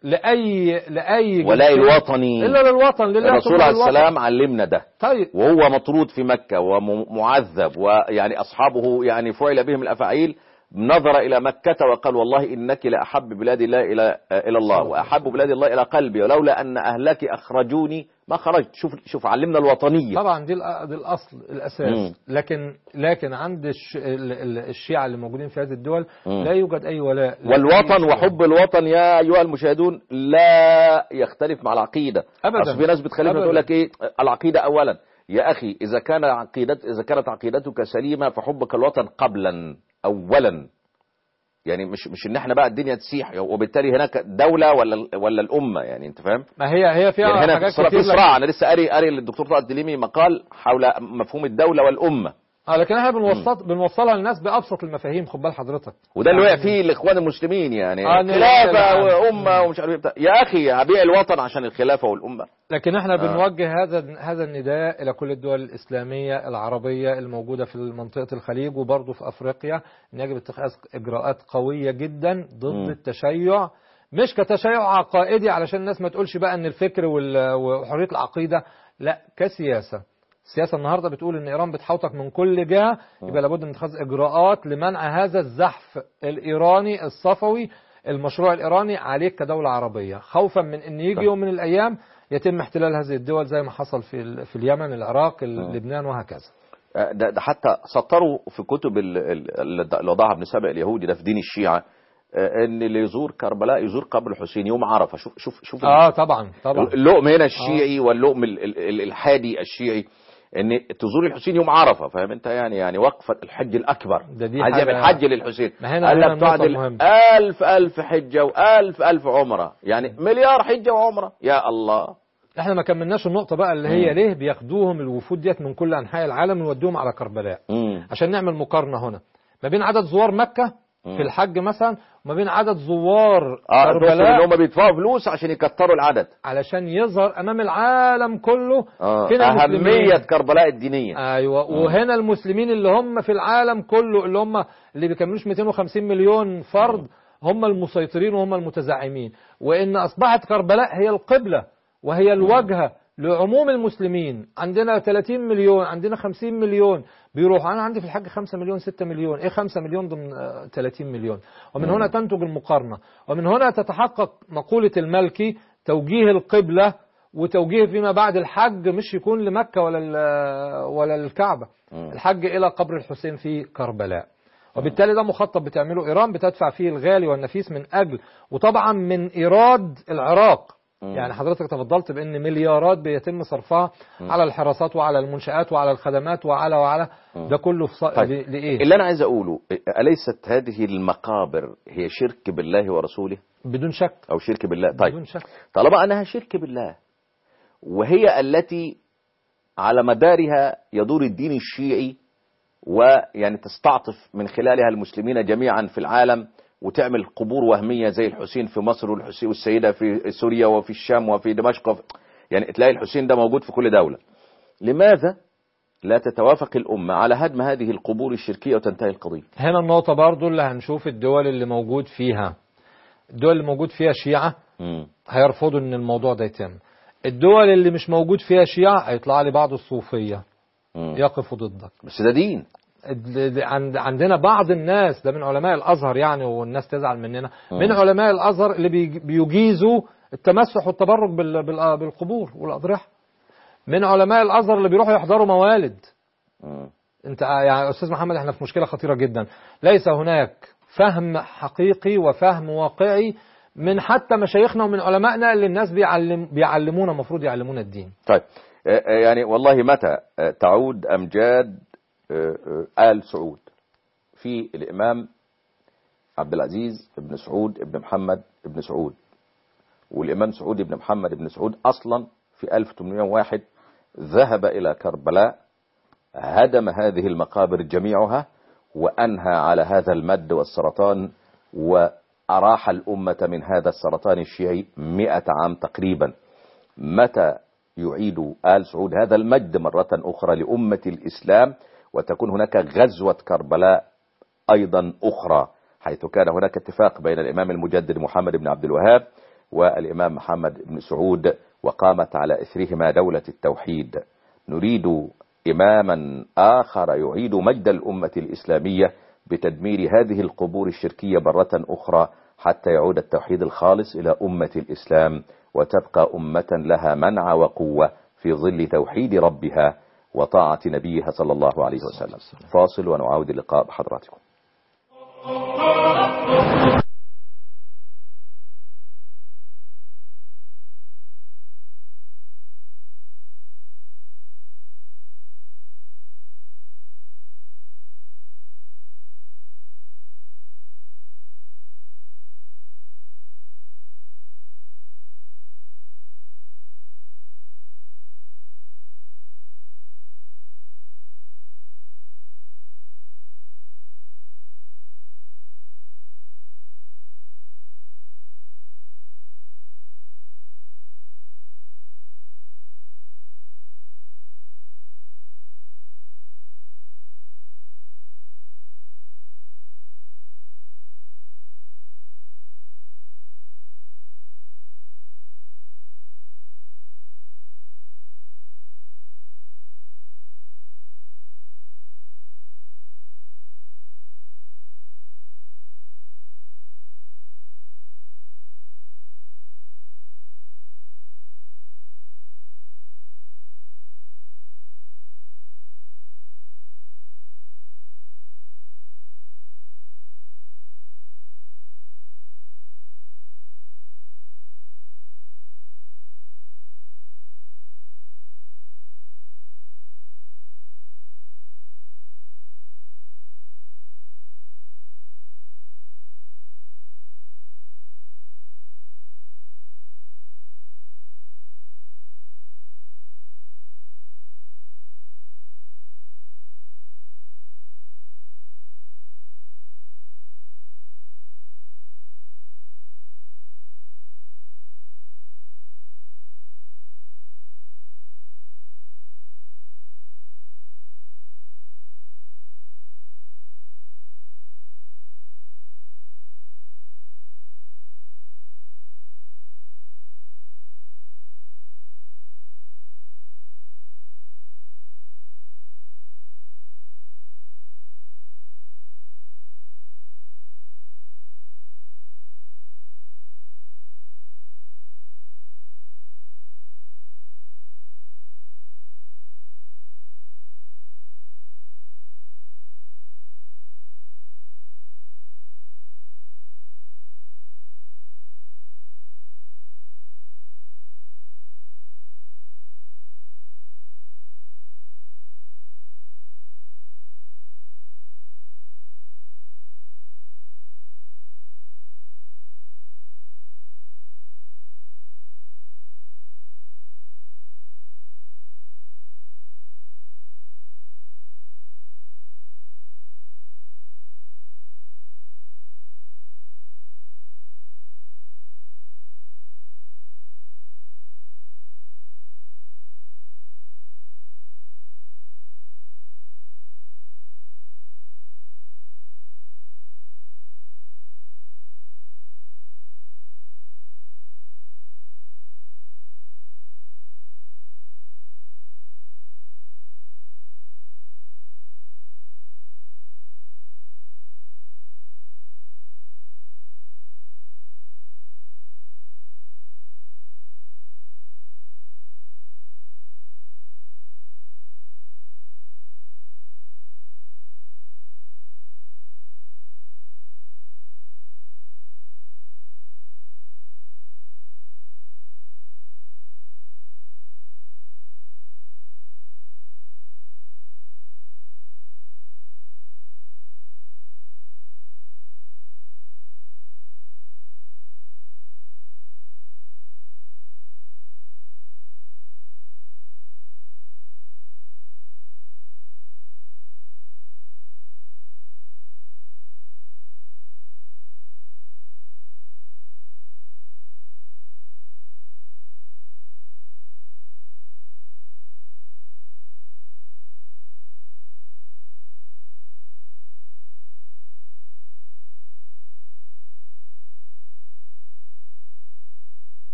لأي ولاء الوطني إلا للوطن، لله. الرسول عليه السلام علمنا ده. طيب وهو مطرود في مكة ومعذب، ويعني أصحابه يعني فعل بهم الأفاعيل، نظر إلى مكة وقال والله إنك لأحب بلاد الله إلى الله وأحب بلاد الله إلى قلبي، ولولا أن أهلك أخرجوني ما خرجت. شوف علمنا الوطنية. طبعا دي الأصل الأساس. لكن عند الشيعة اللي موجودين في هذه الدول لا يوجد أي ولاء. والوطن وحب الوطن يا أيها المشاهدون لا يختلف مع العقيدة أبدا. في ناس بتخلينا تقول لك إيه العقيدة أولا. يا أخي إذا كانت عقيدتك سليمة فحبك الوطن قبلا أولا. يعني مش ان احنا بقى الدنيا تسيح وبالتالي هناك دولة ولا الأمة. يعني انت فاهم؟ ما هي فيها يعني هنا حاجات كتير في صراع. انا لسه قاري للدكتور طه الدليمي مقال حول مفهوم الدولة والأمة. لكن احنا بنوصلها للناس بأبسط المفاهيم. خد بال حضرتك، وده اللي وقع فيه الاخوان المسلمين. يعني خلافة وأمة ومش عارف ايه. يا اخي هبيع الوطن عشان الخلافة والأمة. لكن احنا بنوجه هذا النداء الى كل الدول الإسلامية العربية الموجودة في منطقة الخليج وبرضه في افريقيا، ان يجب اتخاذ اجراءات قوية جدا ضد التشيع، مش كتشيع عقائدي علشان الناس ما تقولش بقى ان الفكر وحرية العقيدة، لا، كسياسة. السياسة النهاردة بتقول ان ايران بتحوطك من كل جهة، يبقى لابد من اتخاذ اجراءات لمنع هذا الزحف الايراني الصفوي، المشروع الايراني عليك كدولة عربية، خوفا من ان يجي يوم من الايام يتم احتلال هذه الدول زي ما حصل في اليمن، العراق، لبنان وهكذا. ده حتى سطروا في كتب اللي وضعها ابن سبأ اليهودي ده في دين الشيعة، ان اللي يزور كربلاء يزور قبر الحسين يوم عرفة. شوف طبعا اللؤم هنا الشيعي واللؤم الحادي الشيعي، ان تزور الحسين يوم عرفة. فاهم انت؟ يعني وقفة الحج الاكبر، عايز يعمل حج للحسين، قال لك تعدل 1000 حجة و1000 عمرة، يعني مليار حجة وعمرة. يا الله، احنا ما كملناش النقطة بقى اللي هي ليه بياخدوهم الوفود ديت من كل انحاء العالم ويودوهم على كربلاء. عشان نعمل مقارنة هنا ما بين عدد زوار مكة في الحج مثلا وما بين عدد زوار كربلاء، اللي هم بيدفعوا فلوس عشان يكتروا العدد، علشان يظهر امام العالم كله فين أهمية كربلاء الدينية. ايوه. وهنا المسلمين اللي هم في العالم كله اللي بيكملوش 250 مليون فرد هم المسيطرين وهم المتزعمين، وان اصبحت كربلاء هي القبلة وهي الوجهة لعموم المسلمين. عندنا 30 مليون، عندنا 50 مليون بيروحوا. أنا عندي في الحج 5 مليون 6 مليون. إيه 5 مليون ضمن 30 مليون؟ ومن هنا تنتج المقارنة، ومن هنا تتحقق مقولة المالكي توجيه القبلة وتوجيه فيما بعد الحج مش يكون لمكة ولا للكعبة، الحج إلى قبر الحسين في كربلاء. وبالتالي ده مخطط بتعمله إيران، بتدفع فيه الغالي والنفيس من أجل، وطبعا من إيراد العراق. يعني حضرتك تفضلت بأن مليارات بيتم صرفها على الحراسات وعلى المنشآت وعلى الخدمات وعلى ده كله في طيب. لإيه؟ اللي أنا عايز أقوله، أليست هذه المقابر هي شرك بالله ورسوله؟ بدون شك. أو شرك بالله. طيب بدون شك. طالما أنها شرك بالله، وهي التي على مدارها يدور الدين الشيعي، ويعني تستعطف من خلالها المسلمين جميعا في العالم، وتعمل قبور وهمية زي الحسين في مصر والحسين والسيدة في سوريا وفي الشام وفي دمشق، يعني تلاقي الحسين ده موجود في كل دولة. لماذا لا تتوافق الأمة على هدم هذه القبور الشركية وتنتهي القضية؟ هنا النقطة برضو اللي هنشوف الدول اللي موجود فيها، الدول اللي موجود فيها شيعة هيرفضوا ان الموضوع ده يتم. الدول اللي مش موجود فيها شيعة هيطلع لي بعض الصوفية يقفوا ضدك. بس ده دين. عندنا بعض الناس ده من علماء الأزهر يعني، والناس تزعل مننا، من علماء الأزهر اللي بيجيزوا التمسح والتبرك بالقبور والأضرحة، من علماء الأزهر اللي بيروحوا يحضروا موالد. انت يعني أستاذ محمد احنا في مشكلة خطيرة جدا، ليس هناك فهم حقيقي وفهم واقعي من حتى مشايخنا ومن علمائنا اللي الناس بيعلمونا، المفروض يعلمونا الدين. طيب يعني والله متى تعود أمجاد آل سعود في الإمام عبد العزيز بن سعود بن محمد بن سعود، والإمام سعود بن محمد بن سعود أصلا في 1801 ذهب إلى كربلاء، هدم هذه المقابر جميعها، وأنهى على هذا المد والسرطان، وأراح الأمة من هذا السرطان الشيعي 100 عام تقريبا. متى يعيد آل سعود هذا المجد مرة أخرى لأمة الإسلام، وتكون هناك غزوة كربلاء أيضا أخرى، حيث كان هناك اتفاق بين الإمام المجدد محمد بن عبد الوهاب والإمام محمد بن سعود، وقامت على إثرهما دولة التوحيد. نريد إماما آخر يعيد مجد الأمة الإسلامية بتدمير هذه القبور الشركية مرة أخرى، حتى يعود التوحيد الخالص إلى أمة الإسلام، وتبقى أمة لها منع وقوة في ظل توحيد ربها وطاعة نبيها صلى الله عليه وسلم. فاصل ونعاود اللقاء بحضراتكم.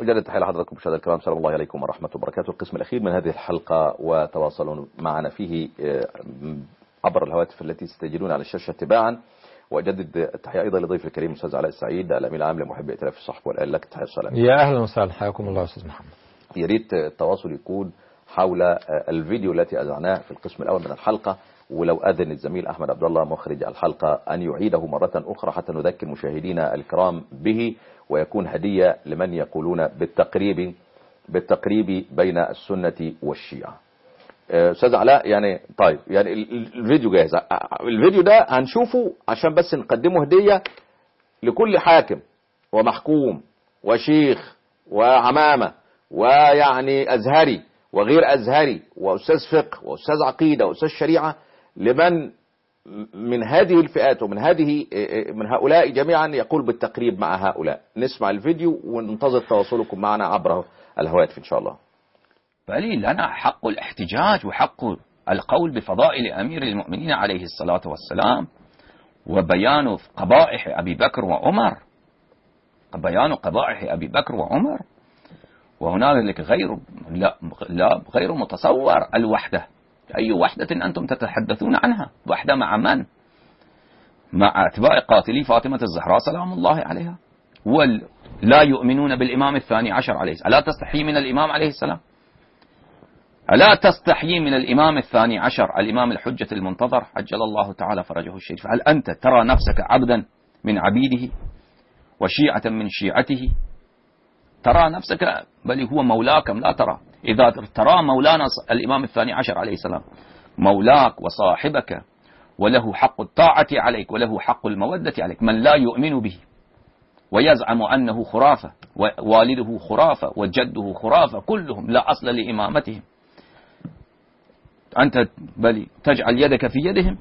جديد تحية لحضراتكم مشاهدينا الكرام، سلام الله عليكم ورحمة الله وبركاته. القسم الأخير من هذه الحلقة وتواصلوا معنا فيه عبر الهواتف التي ستجدون على الشاشة تباعا. وأجدد التحية أيضا لضيف الكريم الأستاذ علاء السعيد، الأمين العام لمحبي ائتلاف الصحف والآن. لك تحية السلام. يا أهلا وسهلا، حياكم الله أستاذ محمد. يا ريت التواصل يكون حول الفيديو التي أذعناه في القسم الأول من الحلقة، ولو أذن الزميل أحمد عبد الله مخرج الحلقة أن يعيده مرة أخرى حتى نذكر مشاهدينا الكرام به، ويكون هدية لمن يقولون بالتقريب بين السنة والشيعة. أستاذ علاء، يعني طيب، يعني الفيديو جاهز. الفيديو ده هنشوفه عشان بس نقدمه هدية لكل حاكم ومحكوم وشيخ وعمامة ويعني أزهري وغير أزهري وأستاذ فقه وأستاذ عقيدة وأستاذ شريعة، لمن من هذه الفئات ومن من هؤلاء جميعا يقول بالتقريب مع هؤلاء. نسمع الفيديو وننتظر تواصلكم معنا عبر الهواتف إن شاء الله. فلي لنا حق الاحتجاج وحق القول بفضائل أمير المؤمنين عليه الصلاة والسلام، وبيان قبائح أبي بكر وعمر، بيان قبائح أبي بكر وعمر. وهنالك غير متصور الوحدة. أي وحدة أنتم تتحدثون عنها؟ وحدة مع من؟ مع أتباع قاتلي فاطمة الزهراء سلام الله عليها، ولا يؤمنون بالإمام الثاني عشر عليه السلام. ألا تستحيي من الإمام عليه السلام؟ ألا تستحيي من الإمام الثاني عشر، الإمام الحجة المنتظر عجل الله تعالى فرجه الشريف؟ هل أنت ترى نفسك عبدا من عبيده وشيعة من شيعته؟ ترى نفسك بل هو مولاك لا ترى؟ إذا ترى مولانا الإمام الثاني عشر عليه السلام مولاك وصاحبك وله حق الطاعة عليك وله حق المودة عليك، من لا يؤمن به ويزعم أنه خرافة ووالده خرافة وجده خرافة كلهم لا أصل لإمامتهم، أنت بل تجعل يدك في يدهم؟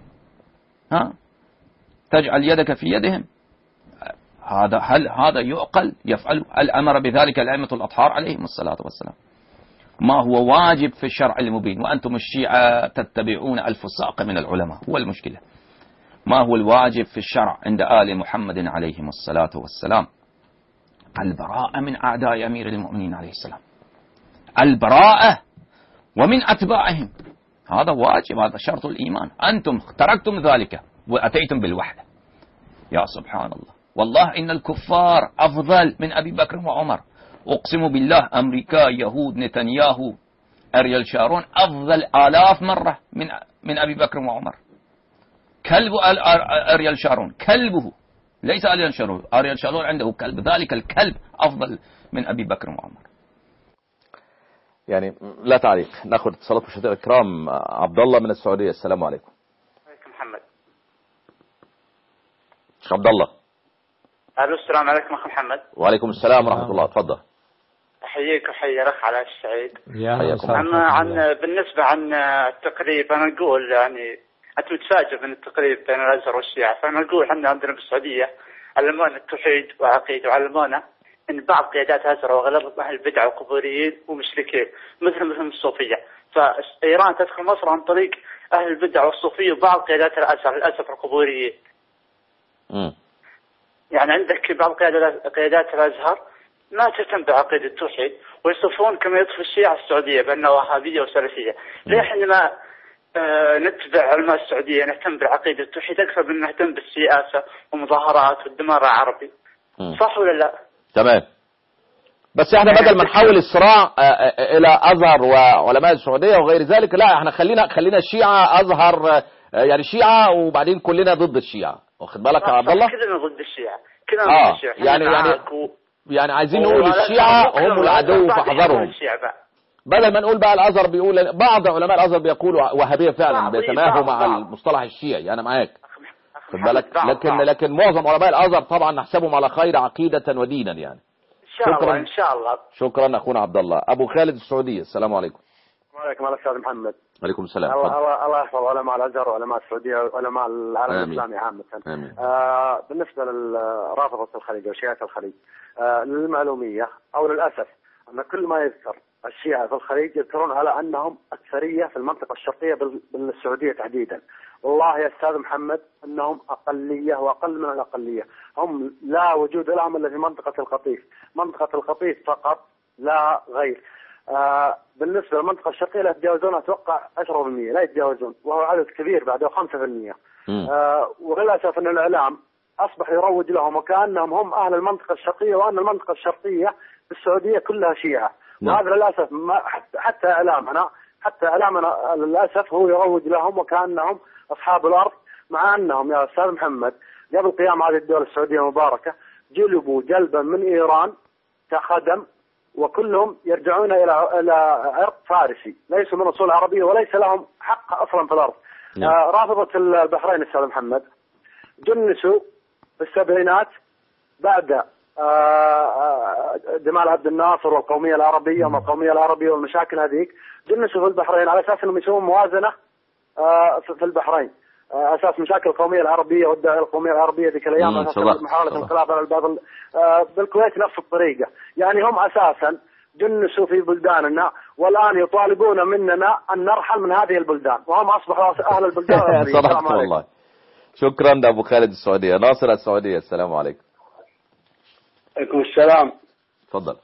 تجعل يدك في يدهم؟ هل هذا يعقل؟ يفعل الأمر بذلك الأئمة الأطهار عليهم الصلاة والسلام. ما هو واجب في الشرع المبين، وأنتم الشيعة تتبعون الفساق من العلماء. هو المشكلة. ما هو الواجب في الشرع عند آل محمد عليهم الصلاة والسلام؟ البراءة من أعداء أمير المؤمنين عليه السلام، البراءة ومن أتباعهم. هذا واجب، هذا شرط الإيمان. أنتم تركتم ذلك وأتيتم بالوحدة. يا سبحان الله، والله إن الكفار أفضل من أبي بكر وعمر. أقسم بالله أمريكا، يهود، نتنياهو، أريال شارون أفضل آلاف مرة من أبي بكر وعمر. كلب أريال شارون، كلبه ليس أريال شارون، أريال شارون عنده كلب، ذلك الكلب أفضل من أبي بكر وعمر. يعني لا تعليق. ناخذ اتصالات مشاهدينا الكرام. عبد الله من السعودية، السلام عليكم. عليكم محمد. شيخ عبد الله. الو، السلام عليكم اخ محمد. وعليكم السلام ورحمة الله، تفضل. احييك وحيي الاخ علاء السعيد. بالنسبة عن التقريب، انا نقول يعني انت متفاجئ من التقريب بين الازهر والشيعة، فانا نقول احنا عندنا بالسعودية علمونا التوحيد وعقيدة، وعلمونا ان بعض قيادات الازهر واغلب اهل البدع وقبوريين ومشركين مثل الصوفية، فايران تدخل مصر عن طريق اهل البدع والصوفية وبعض قيادات الازهر للاسف القبوريين. يعني عندك بعض قيادات الازهر ما تهتم بعقيدة التوحيد، ويصفون كما يصف الشيعة السعودية بأنها وهابية وسلفية. ليه احنا ما نتبع علماء السعودية نهتم بعقيدة التوحيد أكثر من نهتم بالسياسة ومظاهرات والدمار العربي؟ صح ولا لا؟ تمام. بس احنا بدل ما نحول الصراع الى ازهر وعلماء السعودية وغير ذلك، لا احنا خلينا الشيعة ازهر، يعني شيعة وبعدين كلنا ضد الشيعة. واخد بالك يا عبد الله؟ كلنا ضد الشيعة، كلنا ضد الشيعة. يعني عايزين نقول الشيعة هم العدو فاحذرهم، بدل ما نقول بقى الازهر. بيقول بعض علماء الازهر بيقولوا وهابية فعلا، بيتماهوا مع المصطلح الشيعي. انا معاك، خد بالك، لكن معظم علماء الازهر طبعا نحسبهم على خير عقيدة ودينا يعني. شكرا ان شاء الله. شكرا اخونا عبد الله. ابو خالد السعودية، السلام عليكم. وعليكم السلام استاذ محمد. وعليكم السلام. الله يحفظ علماء الازهر وعلماء السعوديه وعلماء العالم الاسلامي عامه. بالنسبه لرافضه الخليج وشيعه الخليج، للمعلوميه او للاسف ان كل ما يذكر الشيعه في الخليج يذكرون على انهم اكثريه في المنطقه الشرقيه بالسعوديه تحديدا. والله يا استاذ محمد انهم اقليه واقل من الاقليه، هم لا وجود لهم الا في منطقه القطيف. منطقه القطيف فقط لا غير. بالنسبة للمنطقة الشرقية لا يتجاوزون أتوقع 10%، لا يتجاوزون، وهو عدد كبير بعده 5%. وللأسف أن الإعلام أصبح يروج لهم وكأنهم هم أهل المنطقة الشرقية، وأن المنطقة الشرقية في السعودية كلها شيعة. وهذا للأسف حتى إعلامنا للأسف هو يروج لهم وكأنهم أصحاب الأرض، مع أنهم يا أستاذ محمد قبل قيام هذه الدولة السعودية المباركة جلبوا جلبا من إيران كخدم، وكلهم يرجعون إلى عرق فارسي، ليسوا من أصول عربية وليس لهم حق أصلا في الأرض. رافضة البحرين أستاذ محمد جنسوا في السبعينات بعد جمال عبد الناصر والقومية العربية والقومية العربية والمشاكل هذيك، جنسوا في البحرين على أساس أنهم يسوون موازنة في البحرين، أساس مشاكل القومية العربية والدعوة القومية العربية ذيك الأيام، أساس محاولة انقلاب على البعض. بالكويت نفس الطريقة، يعني هم أساسا جنسوا في بلداننا، والآن يطالبون مننا أن نرحل من هذه البلدان، وهم أصبحوا أهل البلدان. صدقت والله. شكرا لأبو خالد السعودية. ناصر السعودية، السلام عليكم. عليكم السلام. تفضل.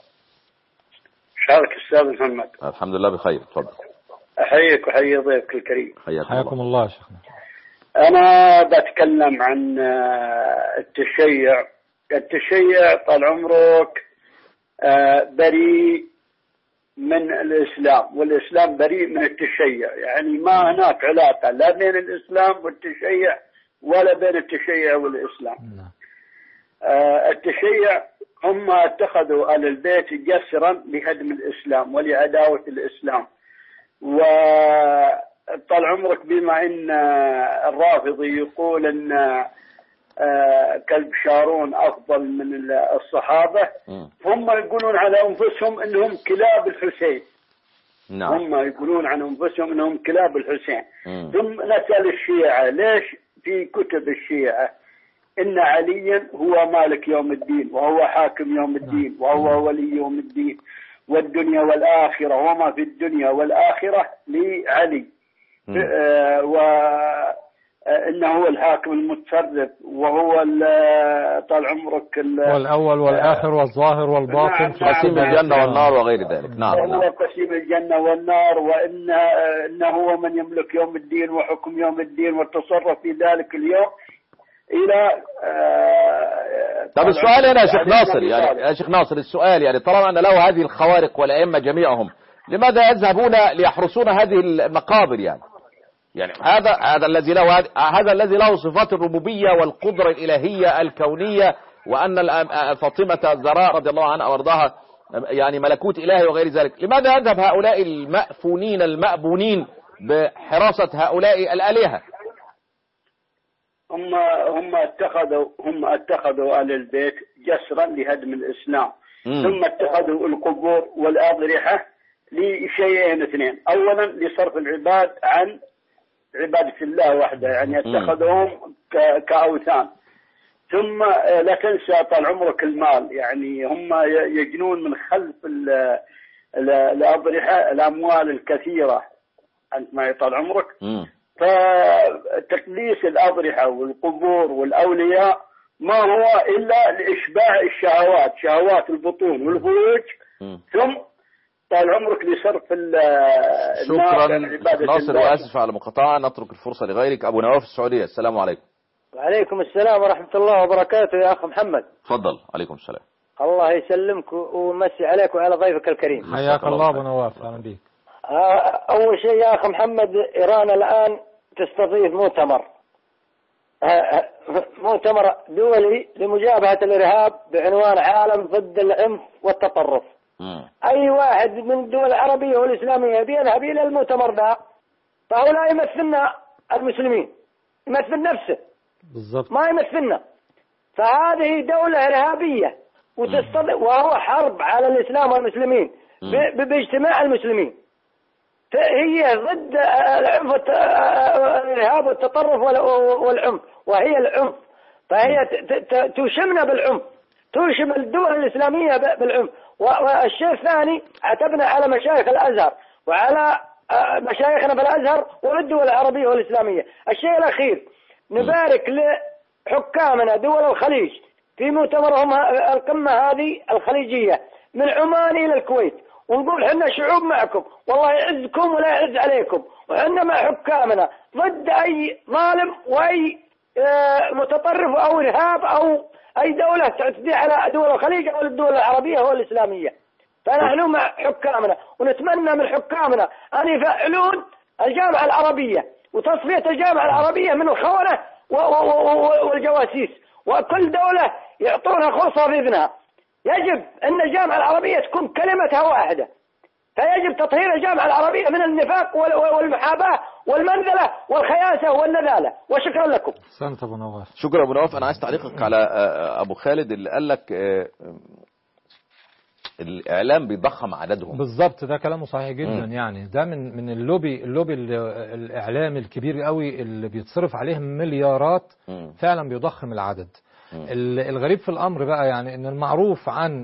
شارك أستاذ محمد. الحمد لله بخير، تفضل. أحييك وحيي ضيفك الكريم. حياكم الله شيخنا. أنا بتكلم عن التشيع. طال عمرك بريء من الإسلام، والإسلام بريء من التشيع، يعني ما هناك علاقة لا بين الإسلام والتشيع ولا بين التشيع والإسلام. التشيع هم اتخذوا آل البيت جسرا لهدم الإسلام ولعداوة الإسلام. وطال عمرك بما ان الرافضي يقول ان كلب شارون افضل من الصحابة، هم يقولون على انفسهم انهم كلاب الحسين. هم يقولون عن انفسهم انهم كلاب الحسين. ثم نسأل الشيعة ليش في كتب الشيعة ان عليا هو مالك يوم الدين وهو حاكم يوم الدين وهو ولي يوم الدين والدنيا والآخرة وما في الدنيا والآخرة لعلي، وإنه هو الحاكم المتصرف وهو طال عمرك والأول والآخر والظاهر والباطن، قسيم الجنة والنار وغير ذلك. نعم. هو قسيم الجنة والنار، وإنه هو من يملك يوم الدين وحكم يوم الدين والتصرف في ذلك اليوم إلى طب السؤال هنا يا شيخ ناصر، يعني يا شيخ ناصر السؤال، يعني طالما أن له هذه الخوارق والأئمة جميعهم، لماذا يذهبون ليحرسون هذه المقابر؟ يعني هذا الذي له صفات الربوبية والقدرة الإلهية الكونية، وأن فاطمة الزهراء رضي الله عنها وارضاها يعني ملكوت إلهي وغير ذلك، لماذا يذهب هؤلاء المأفونين المأبونين بحراسة هؤلاء الآلهة؟ هم اتخذوا آل البيت جسرا لهدم الإسلام. ثم اتخذوا القبور والأضرحة لشيئين اثنين: أولا لصرف العباد عن عبادة الله وحده، يعني اتخذوهم كأوثان. ثم لا تنسى طال عمرك المال، يعني هم يجنون من خلف الأضرحة الأموال الكثيرة. أنت ما طال عمرك. فتقديس الأضرحة والقبور والأولياء ما هو إلا لإشباع الشهوات، شهوات البطون والفروج، ثم طال عمرك لصرف شكرا ناصر، وآسف على مقاطعة، نترك الفرصة لغيرك. أبو نواف السعودية، السلام عليكم. وعليكم السلام ورحمة الله وبركاته يا أخ محمد. تفضل. عليكم السلام. الله يسلمك ومسي عليك وعلى ضيفك الكريم. حياك الله أبو نواف، أهلا بك. أول شيء يا أخ محمد، إيران الآن تستضيف مؤتمر دولي لمجابهة الإرهاب بعنوان عالم ضد العنف والتطرف. أي واحد من الدول العربية والإسلامية بيذهب إلى المؤتمر ده فهو لا يمثلنا المسلمين، يمثل نفسه بالضبط، ما يمثلنا. فهذه دولة إرهابية وهو حرب على الإسلام والمسلمين باجتماع المسلمين. هي ضد الإرهاب والتطرف والعنف، وهي العنف، فهي تشمنا بالعنف، تشم الدول الإسلامية بالعنف. والشيء الثاني، عتبنا على مشايخ الأزهر وعلى مشايخنا في الأزهر والدول العربية والإسلامية. الشيء الأخير، نبارك لحكامنا دول الخليج في مؤتمرهم القمة هذه الخليجية من عمان إلى الكويت، ونقول حنا شعوب معكم والله يعزكم ولا يعز عليكم، وحنا مع حكامنا ضد أي ظالم وأي متطرف أو إرهاب أو أي دولة تعتدي على دول الخليج أو الدول العربية والإسلامية. فنحن مع حكامنا ونتمنى من حكامنا أن يفعلون الجامعة العربية وتصفية الجامعة العربية من الخونة والجواسيس، وكل دولة يعطونها خلصة بإذنها. يجب أن الجامعة العربية تكون كلمتها واحدة، فيجب تطهير الجامعة العربية من النفاق والمحاباة والمنزلة والخياسة والنذالة. وشكرا لكم. سنت أبو نواف. شكرا أبو نواف. أنا عايز تعليقك على أبو خالد اللي قال لك الإعلام بيضخم عددهم. بالضبط، ده كلامه صحيح جدا. يعني ده من اللوبي الإعلامي الكبير قوي اللي بيتصرف عليهم مليارات، فعلا بيضخم العدد. الغريب في الأمر بقى يعني إن المعروف عن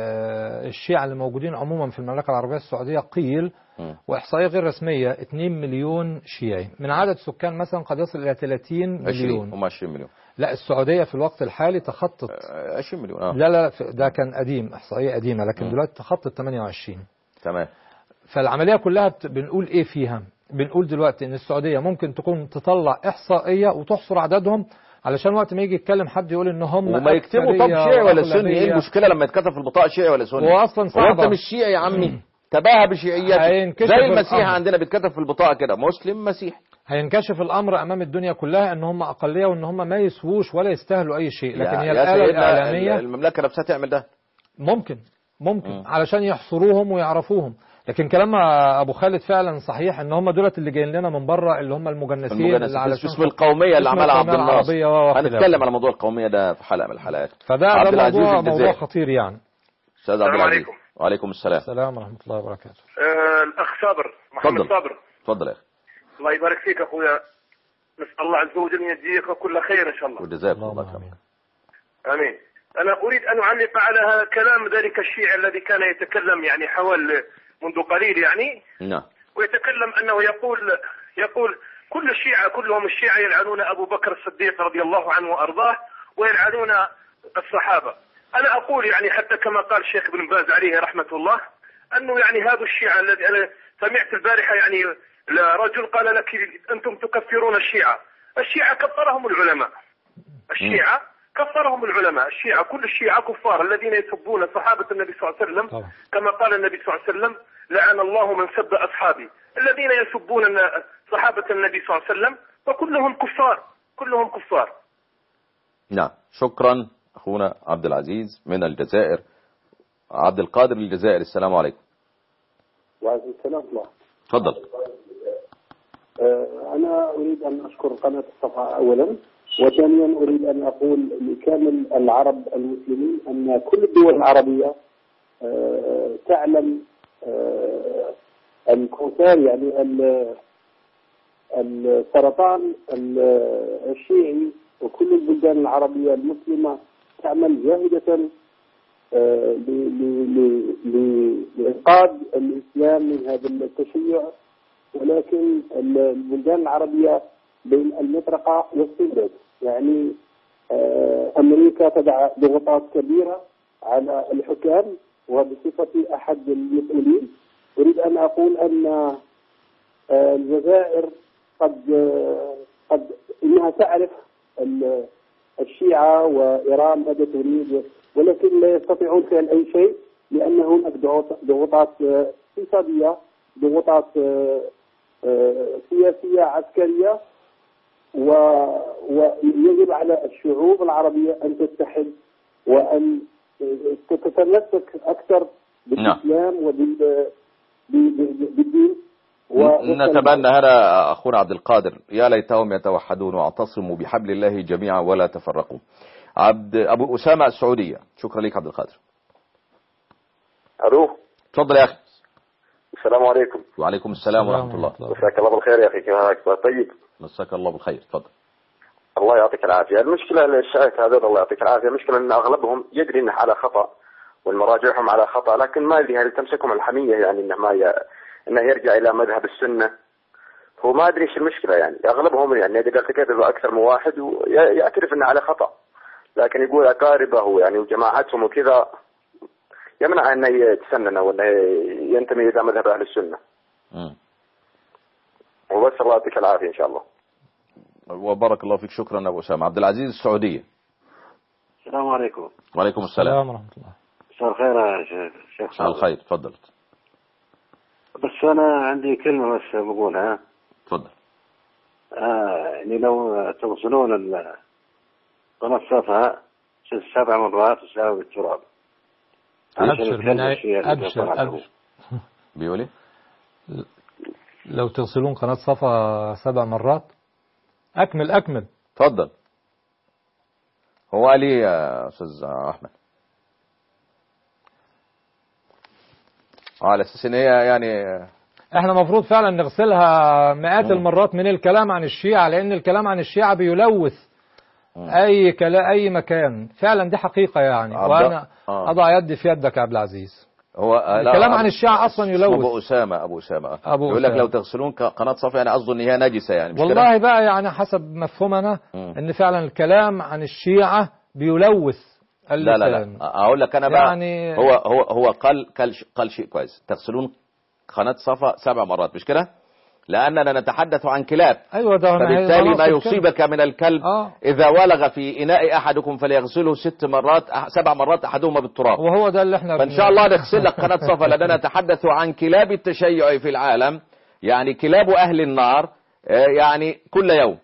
الشيعة اللي موجودين عموما في المملكة العربية السعودية قيل، وإحصائية غير رسمية 2 مليون شيعي من عدد سكان مثلا قد يصل إلى 30 مليون. هم 20 مليون. لا، السعودية في الوقت الحالي تخطط 20 مليون. لا ده كان قديم، إحصائية قديمة، لكن دلوقتي تخطط 28. تمام. فالعملية كلها بنقول إيه فيها؟ بنقول دلوقتي إن السعودية ممكن تكون تطلع إحصائية وتحصر عددهم، علشان وقت ما يجي يتكلم حد يقول ان هم وما يكتبوا طب شيعي ولا سني. ايه المشكله لما يتكتب في البطاقه شيعي ولا سني؟ هو اصلا صعب. انت مش شيعي يا عمي، تباهى بشيعيته زي المسيح عندنا بيتكتب في البطاقه كده مسلم مسيحي. هينكشف الامر امام الدنيا كلها ان هم اقليه وان هم ما يسووش ولا يستاهلوا اي شيء. لكن هي الآلة الإعلامية المملكه نفسها تعمل ده. ممكن علشان يحصروهم ويعرفوهم. لكن كلام ابو خالد فعلا صحيح، ان هم دولت اللي جايين لنا من بره، اللي هم المجنسين اللي على اسم القوميه اللي عملها عبد الناصر. هنتكلم على موضوع القوميه ده في حلقه من الحلقات. فده موضوع خطير يعني. استاذ عبد العزيز. وعليكم السلام. السلام ورحمه الله وبركاته. الاخ صابر محمد صابر. تفضل يا اخي. الله يبارك فيك اخويا، نسال الله عز وجل ان يجزيك كل خير ان شاء الله. وجزاك الله خير. امين. انا اريد ان اعلق على كلام ذلك الشيعي الذي كان يتكلم يعني حوالي منذ قليل يعني. نعم. ويتكلم انه يقول كل الشيعة كلهم الشيعة يلعنون ابو بكر الصديق رضي الله عنه وارضاه ويلعنون الصحابة. انا اقول يعني حتى كما قال الشيخ ابن باز عليه رحمة الله انه يعني هذا الشيعة الذي انا سمعت البارحة يعني رجل قال لك انتم تكفرون الشيعة. الشيعة كفرهم العلماء. الشيعة كفرهم العلماء. الشيعة كل الشيعة كفار الذين يسبون صحابة النبي صلى الله عليه وسلم كما قال النبي صلى الله عليه وسلم لعن الله من سب أصحابي. الذين يسبون صحابة النبي صلى الله عليه وسلم فكلهم كفار، كلهم كفار. نعم. شكرا أخونا عبد العزيز من الجزائر. عبد القادر الجزائر. السلام عليكم. وعليكم السلام. تفضل. أنا أريد أن أشكر قناة الصفحة أولا، وثانيا أريد أن أقول لكامل العرب المسلمين أن كل الدول العربية تعلم الكفار يعني السرطان الشيعي، وكل البلدان العربية المسلمة تعمل جاهدة لإنقاذ الإسلام من هذا التشيع، ولكن البلدان العربية بين المطرقة والسداد. يعني أمريكا تضع ضغوطات كبيرة على الحكام، وبصفتي أحد المسؤولين أريد أن أقول أن الجزائر قد إنها تعرف الشيعة وإيران ماذا تريد، ولكن لا يستطيعون فعل أي شيء لأن هناك ضغوطات اقتصادية، ضغوطات سياسية عسكرية، ويجب على الشعوب العربية أن تتحد وأن تتمسك أكثر بالإسلام وبالدين. نتمنى هذا أخونا عبد القادر. يا ليتهم يتوحدون واعتصموا بحبل الله جميعا ولا تفرقوا. أبو أسامة السعودية. شكرا لك عبد القادر. ألو. تفضل يا أخي. السلام عليكم. وعليكم السلام ورحمة الله. مساك الله بالخير يا أخي. كيف حالك؟ طيب. مساك الله بالخير. تفضل. الله يعطيك العافية. المشكلة الشائعة هذول الله يعطيك العافية، المشكلة أن أغلبهم يدري أنه على خطأ والمراجعهم على خطأ، لكن ما يدري هل تمسكهم الحمية يعني أنه يرجع إلى مذهب السنة. هو ما أدري إيش المشكلة يعني. أغلبهم يعني إذا التقيت بأكثر من واحد ويعترف أنه على خطأ، لكن يقول أقاربه يعني وجماعتهم وكذا يمنع أنه يتسنن أو أنه ينتمي إلى مذهب أهل السنة. وبس الله يعطيك العافية إن شاء الله. وبارك الله فيك. شكرا أبو أسامة. عبد العزيز السعودية. السلام عليكم. وعليكم السلام ورحمة الله. مساء الخير يا شيخ مساء الخير. تفضل. بس أنا عندي كلمة بس بقولها. تفضل. يعني لو تغسلون قناة صفا 7 مرات وساوي التراب. أبشر. بيقولي لو تغسلون قناة صفا 7 مرات. أكمل. تفضل. هو قال لي يا أستاذ أحمد على أساس إن هي يعني احنا مفروض فعلا نغسلها مئات المرات من الكلام عن الشيعة، لأن الكلام عن الشيعة بيلوث أي مكان. فعلا دي حقيقة يعني. وأنا أضع يدي في يدك يا عبد العزيز. هو الكلام عن الشيعة أصلا يلوث. أبو أسامة يقول لك لو تغسلون قناة صفا يعني قصده إن هي نجسة يعني. مش والله كده؟ بقى يعني حسب مفهومنا إن فعلا الكلام عن الشيعة بيلوث اللسان. لا أقول لك أنا بقى يعني هو قال شيء كويس. تغسلون قناة صفا 7 مرات مش كده؟ لأننا نتحدث عن كلاب. أيوة ده فبالتالي ما يصيبك من الكلب إذا ولغ في إناء أحدكم فليغسله 7 مرات أحدهما بالتراب. وهو ده اللي احنا فإن شاء الله نغسل لك قناة صفا، لأننا نتحدث عن كلاب التشيع في العالم، يعني كلاب أهل النار يعني كل يوم.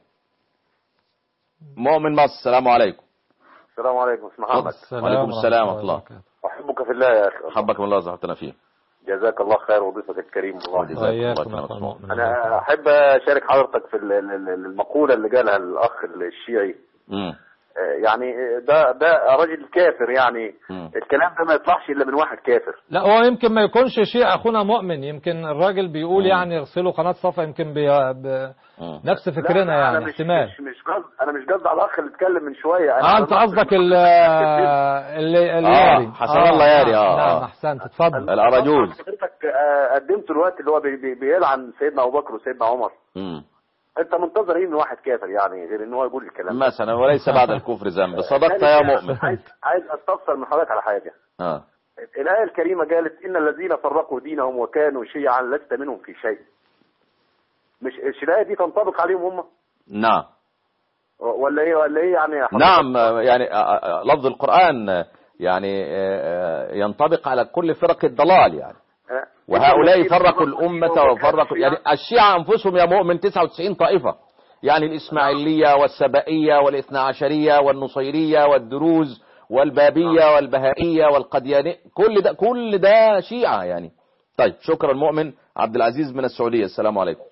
مؤمن مصر. السلام عليكم. السلام عليكم. اسم محمد. وعليكم السلام ورحمة الله. أحبك في الله يا أخي. حبك من الله زهرتنا فيه. جزاك الله خير وضيفك الكريم والله. جزاك الله. أنا أحب أشارك حضرتك في المقولة اللي قالها الأخ الشيعي. يعني ده راجل كافر يعني. الكلام ده ما يطلعش إلا من واحد كافر. لا هو يمكن ما يكونش شيء أخونا مؤمن. يمكن الراجل بيقول يعني يغسلوا قناة صفا يمكن نفس فكرنا يعني. احتمال. أنا مش قصدي على الأخ اللي اتكلم من شوية. أنت قصدك الياري. حسن الله ياري. نعم أحسنت. اتفضل. الأراجوز. حضرتك قدمت الوقت اللي هو بيلعن سيدنا أبو بكر وسيدنا عمر. انت منتظر ايه من واحد كافر يعني غير ان هو يقول الكلام مثلا وليس بعد الكفر ذنب. صدقت يا مؤمن. عايز استفسر من حضرتك على حاجه. الايه الكريمه قالت ان الذين فرقوا دينهم وكانوا شيعا لست منهم في شيء. مش الايه دي تنطبق عليهم هم؟ نعم. ولا ايه يعني نعم يعني لفظ القرآن يعني ينطبق على كل فرق الضلال يعني. وهؤلاء فرقوا الأمة وفرقوا يعني الشيعة أنفسهم يا مؤمن 99 طائفة، يعني الإسماعيلية والسبائية والاثنى عشرية والنصيرية والدروز والبابية والبهائية والقديانية، كل ده شيعة يعني. طيب شكرا مؤمن. عبد العزيز من السعودية. السلام عليكم.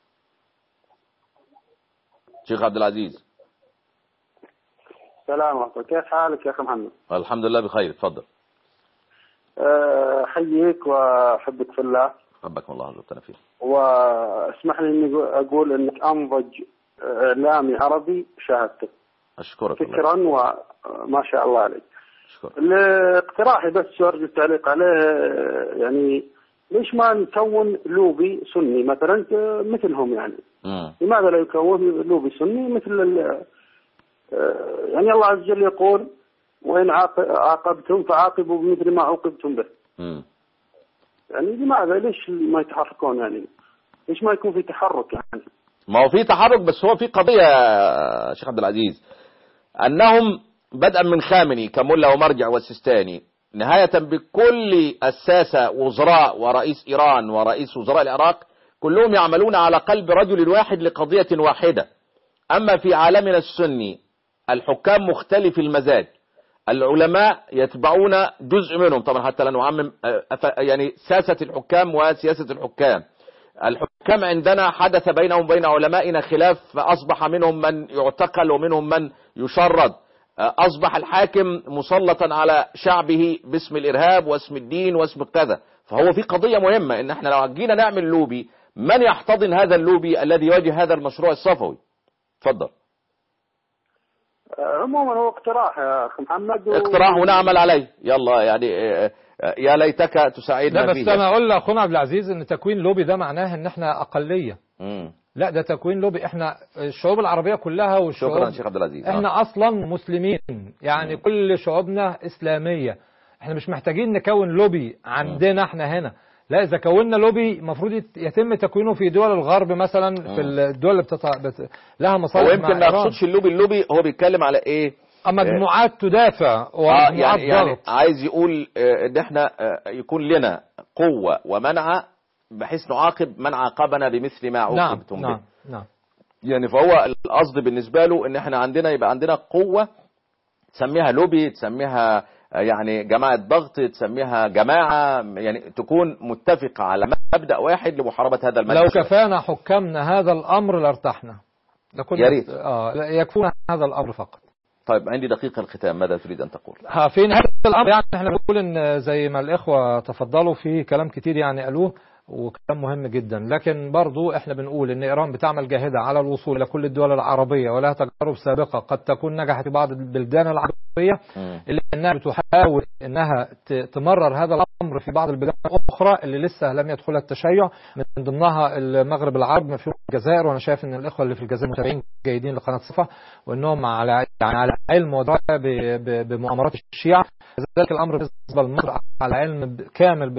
شيخ عبد العزيز. السلام عليكم. كيف حالك يا أخي محمد؟ الحمد لله بخير. تفضل. أحييك وأحبك في الله. حبك الله عزوجنا فيه. واسمح لي إني أقول إنك أنضج إعلامي عربي شاهدته. أشكرك. فكرا وما شاء الله عليك. أشكرك. اقتراحي بس أرجو التعليق عليه، يعني ليش ما نكون لوبي سني مثلا مثلهم يعني؟ لماذا لا يكون لوبي سني مثل يعني الله عز وجل يقول وإن عاقبتم فعاقبوا بمثل ما عوقبتم به. يعني لماذا ليش ما يتحركون يعني؟ ليش ما يكون في تحرك يعني؟ ما هو في تحرك، بس هو في قضية يا شيخ عبد العزيز، أنهم بدءا من خامنئي كملا ومرجع والسيستاني نهاية بكل الساسة وزراء ورئيس إيران ورئيس وزراء العراق كلهم يعملون على قلب رجل واحد لقضية واحدة. أما في عالمنا السني الحكام مختلف المزاج، العلماء يتبعون جزء منهم طبعا حتى لا نعمم يعني ساسة الحكام وسياسة الحكام. الحكام عندنا حدث بينهم وبين علمائنا خلاف، فأصبح منهم من يعتقل ومنهم من يشرد. أصبح الحاكم مسلطا على شعبه باسم الإرهاب واسم الدين واسم كذا. فهو في قضية مهمة إن احنا لو جينا نعمل لوبي، من يحتضن هذا اللوبي الذي يواجه هذا المشروع الصفوي؟ تفضل. عموما هو اقتراح يا أخي محمد اقتراح ونعمل عليه. يلا يعني يا ليتك تساعدنا فيه. بس أنا أقول لأخونا عبد العزيز إن تكوين لوبي ده معناه إن احنا أقلية. لا ده تكوين لوبي، احنا الشعوب العربية كلها والشعوب شكرا شيخ عبد العزيز. احنا أصلا مسلمين يعني كل شعوبنا إسلامية. احنا مش محتاجين نكون لوبي عندنا احنا هنا، لا إذا كوننا لوبي المفروض يتم تكوينه في دول الغرب مثلا، في الدول اللي لها مصالح. هو يمكن ما يقصدش اللوبي هو بيتكلم على ايه؟ مجموعات تدافع ومجموعات يعني عايز يقول ان احنا يكون لنا قوة ومنع بحيث نعاقب من عاقبنا بمثل ما عوقبتم به. نعم. يعني فهو القصد بالنسبة له ان احنا يبقى عندنا قوة، تسميها لوبي، تسميها يعني جماعة ضغط، تسميها جماعة، يعني تكون متفقة على مبدأ واحد لمحاربة هذا المنهج. لو كفانا حكامنا هذا الأمر لارتحنا، يا ريت يكفونا هذا الأمر فقط. طيب عندي دقيقة الختام، ماذا تريد أن تقول؟ في نهاية الأمر يعني احنا بنقول ان زي ما الإخوة تفضلوا في كلام كتير يعني قالوه وكلام مهم جدا، لكن برضو احنا بنقول ان إيران بتعمل جاهدة على الوصول إلى كل الدول العربية، ولها تجارب سابقة قد تكون نجحت في بعض البلدان العربية، إلا أنها بتحاول أنها تمرر هذا الأمر في بعض البلدان الأخرى اللي لسه لم يدخلها التشيع، من ضمنها المغرب العربي في الجزائر. وأنا شايف أن الإخوة اللي في الجزائر متابعين جيدين لقناة صفا، وأنهم على علم ودراية بمؤامرات الشيعة. ذلك الأمر بالنسبة لمصر على علم كامل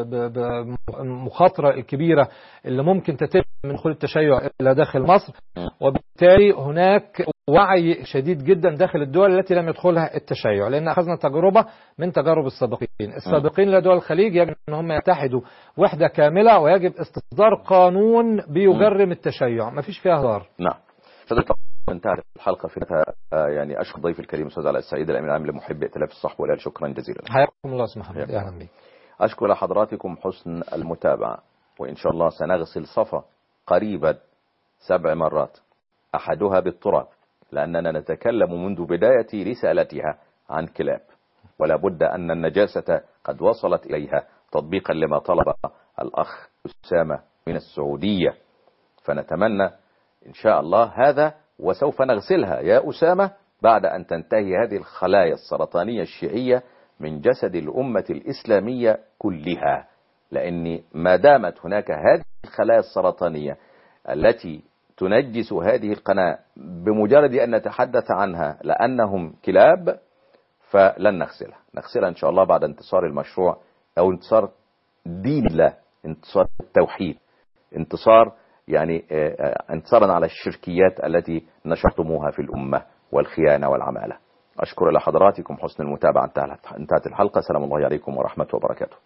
بمخاطرة الكبيرة اللي ممكن تتم من دخول التشيع إلى داخل مصر، وبالتالي هناك وعي شديد جدا داخل الدول التي لم يدخلها التشيع، لأن أخذنا تجربة من تجارب السابقين لدول الخليج. يجب أن هم يتحدوا وحدة كاملة، ويجب استصدار قانون بيجرم التشيع، ما فيش فيها هزار. نعم. انتهت الحلقة في يعني أشكر ضيف الكريم أستاذ علاء السعيد الأمين العام لمحب ائتلاف الصحوة والآل، شكرا جزيلا. حياكم الله أستاذ محمد، أهلا بك. أشكر لحضراتكم حسن المتابعة، وإن شاء الله سنغسل صفا قريبا 7 مرات، أحدها بالتراب، لأننا نتكلم منذ بداية رسالتها عن كلاب، ولا بد أن النجاسة قد وصلت إليها تطبيقا لما طلب الأخ أسامة من السعودية. فنتمنى إن شاء الله هذا، وسوف نغسلها يا أسامة بعد أن تنتهي هذه الخلايا السرطانية الشيعية من جسد الأمة الإسلامية كلها، لأن ما دامت هناك هذه الخلايا السرطانية التي تنجس هذه القناة بمجرد أن نتحدث عنها لأنهم كلاب، فلن نغسلها إن شاء الله بعد انتصار المشروع، أو انتصار دين الله، انتصار التوحيد، انتصار يعني انتصارا على الشركيات التي نشرتموها في الأمة والخيانة والعمالة. أشكر لحضراتكم حسن المتابعة. انتهت الحلقة. سلام الله عليكم ورحمة وبركاته.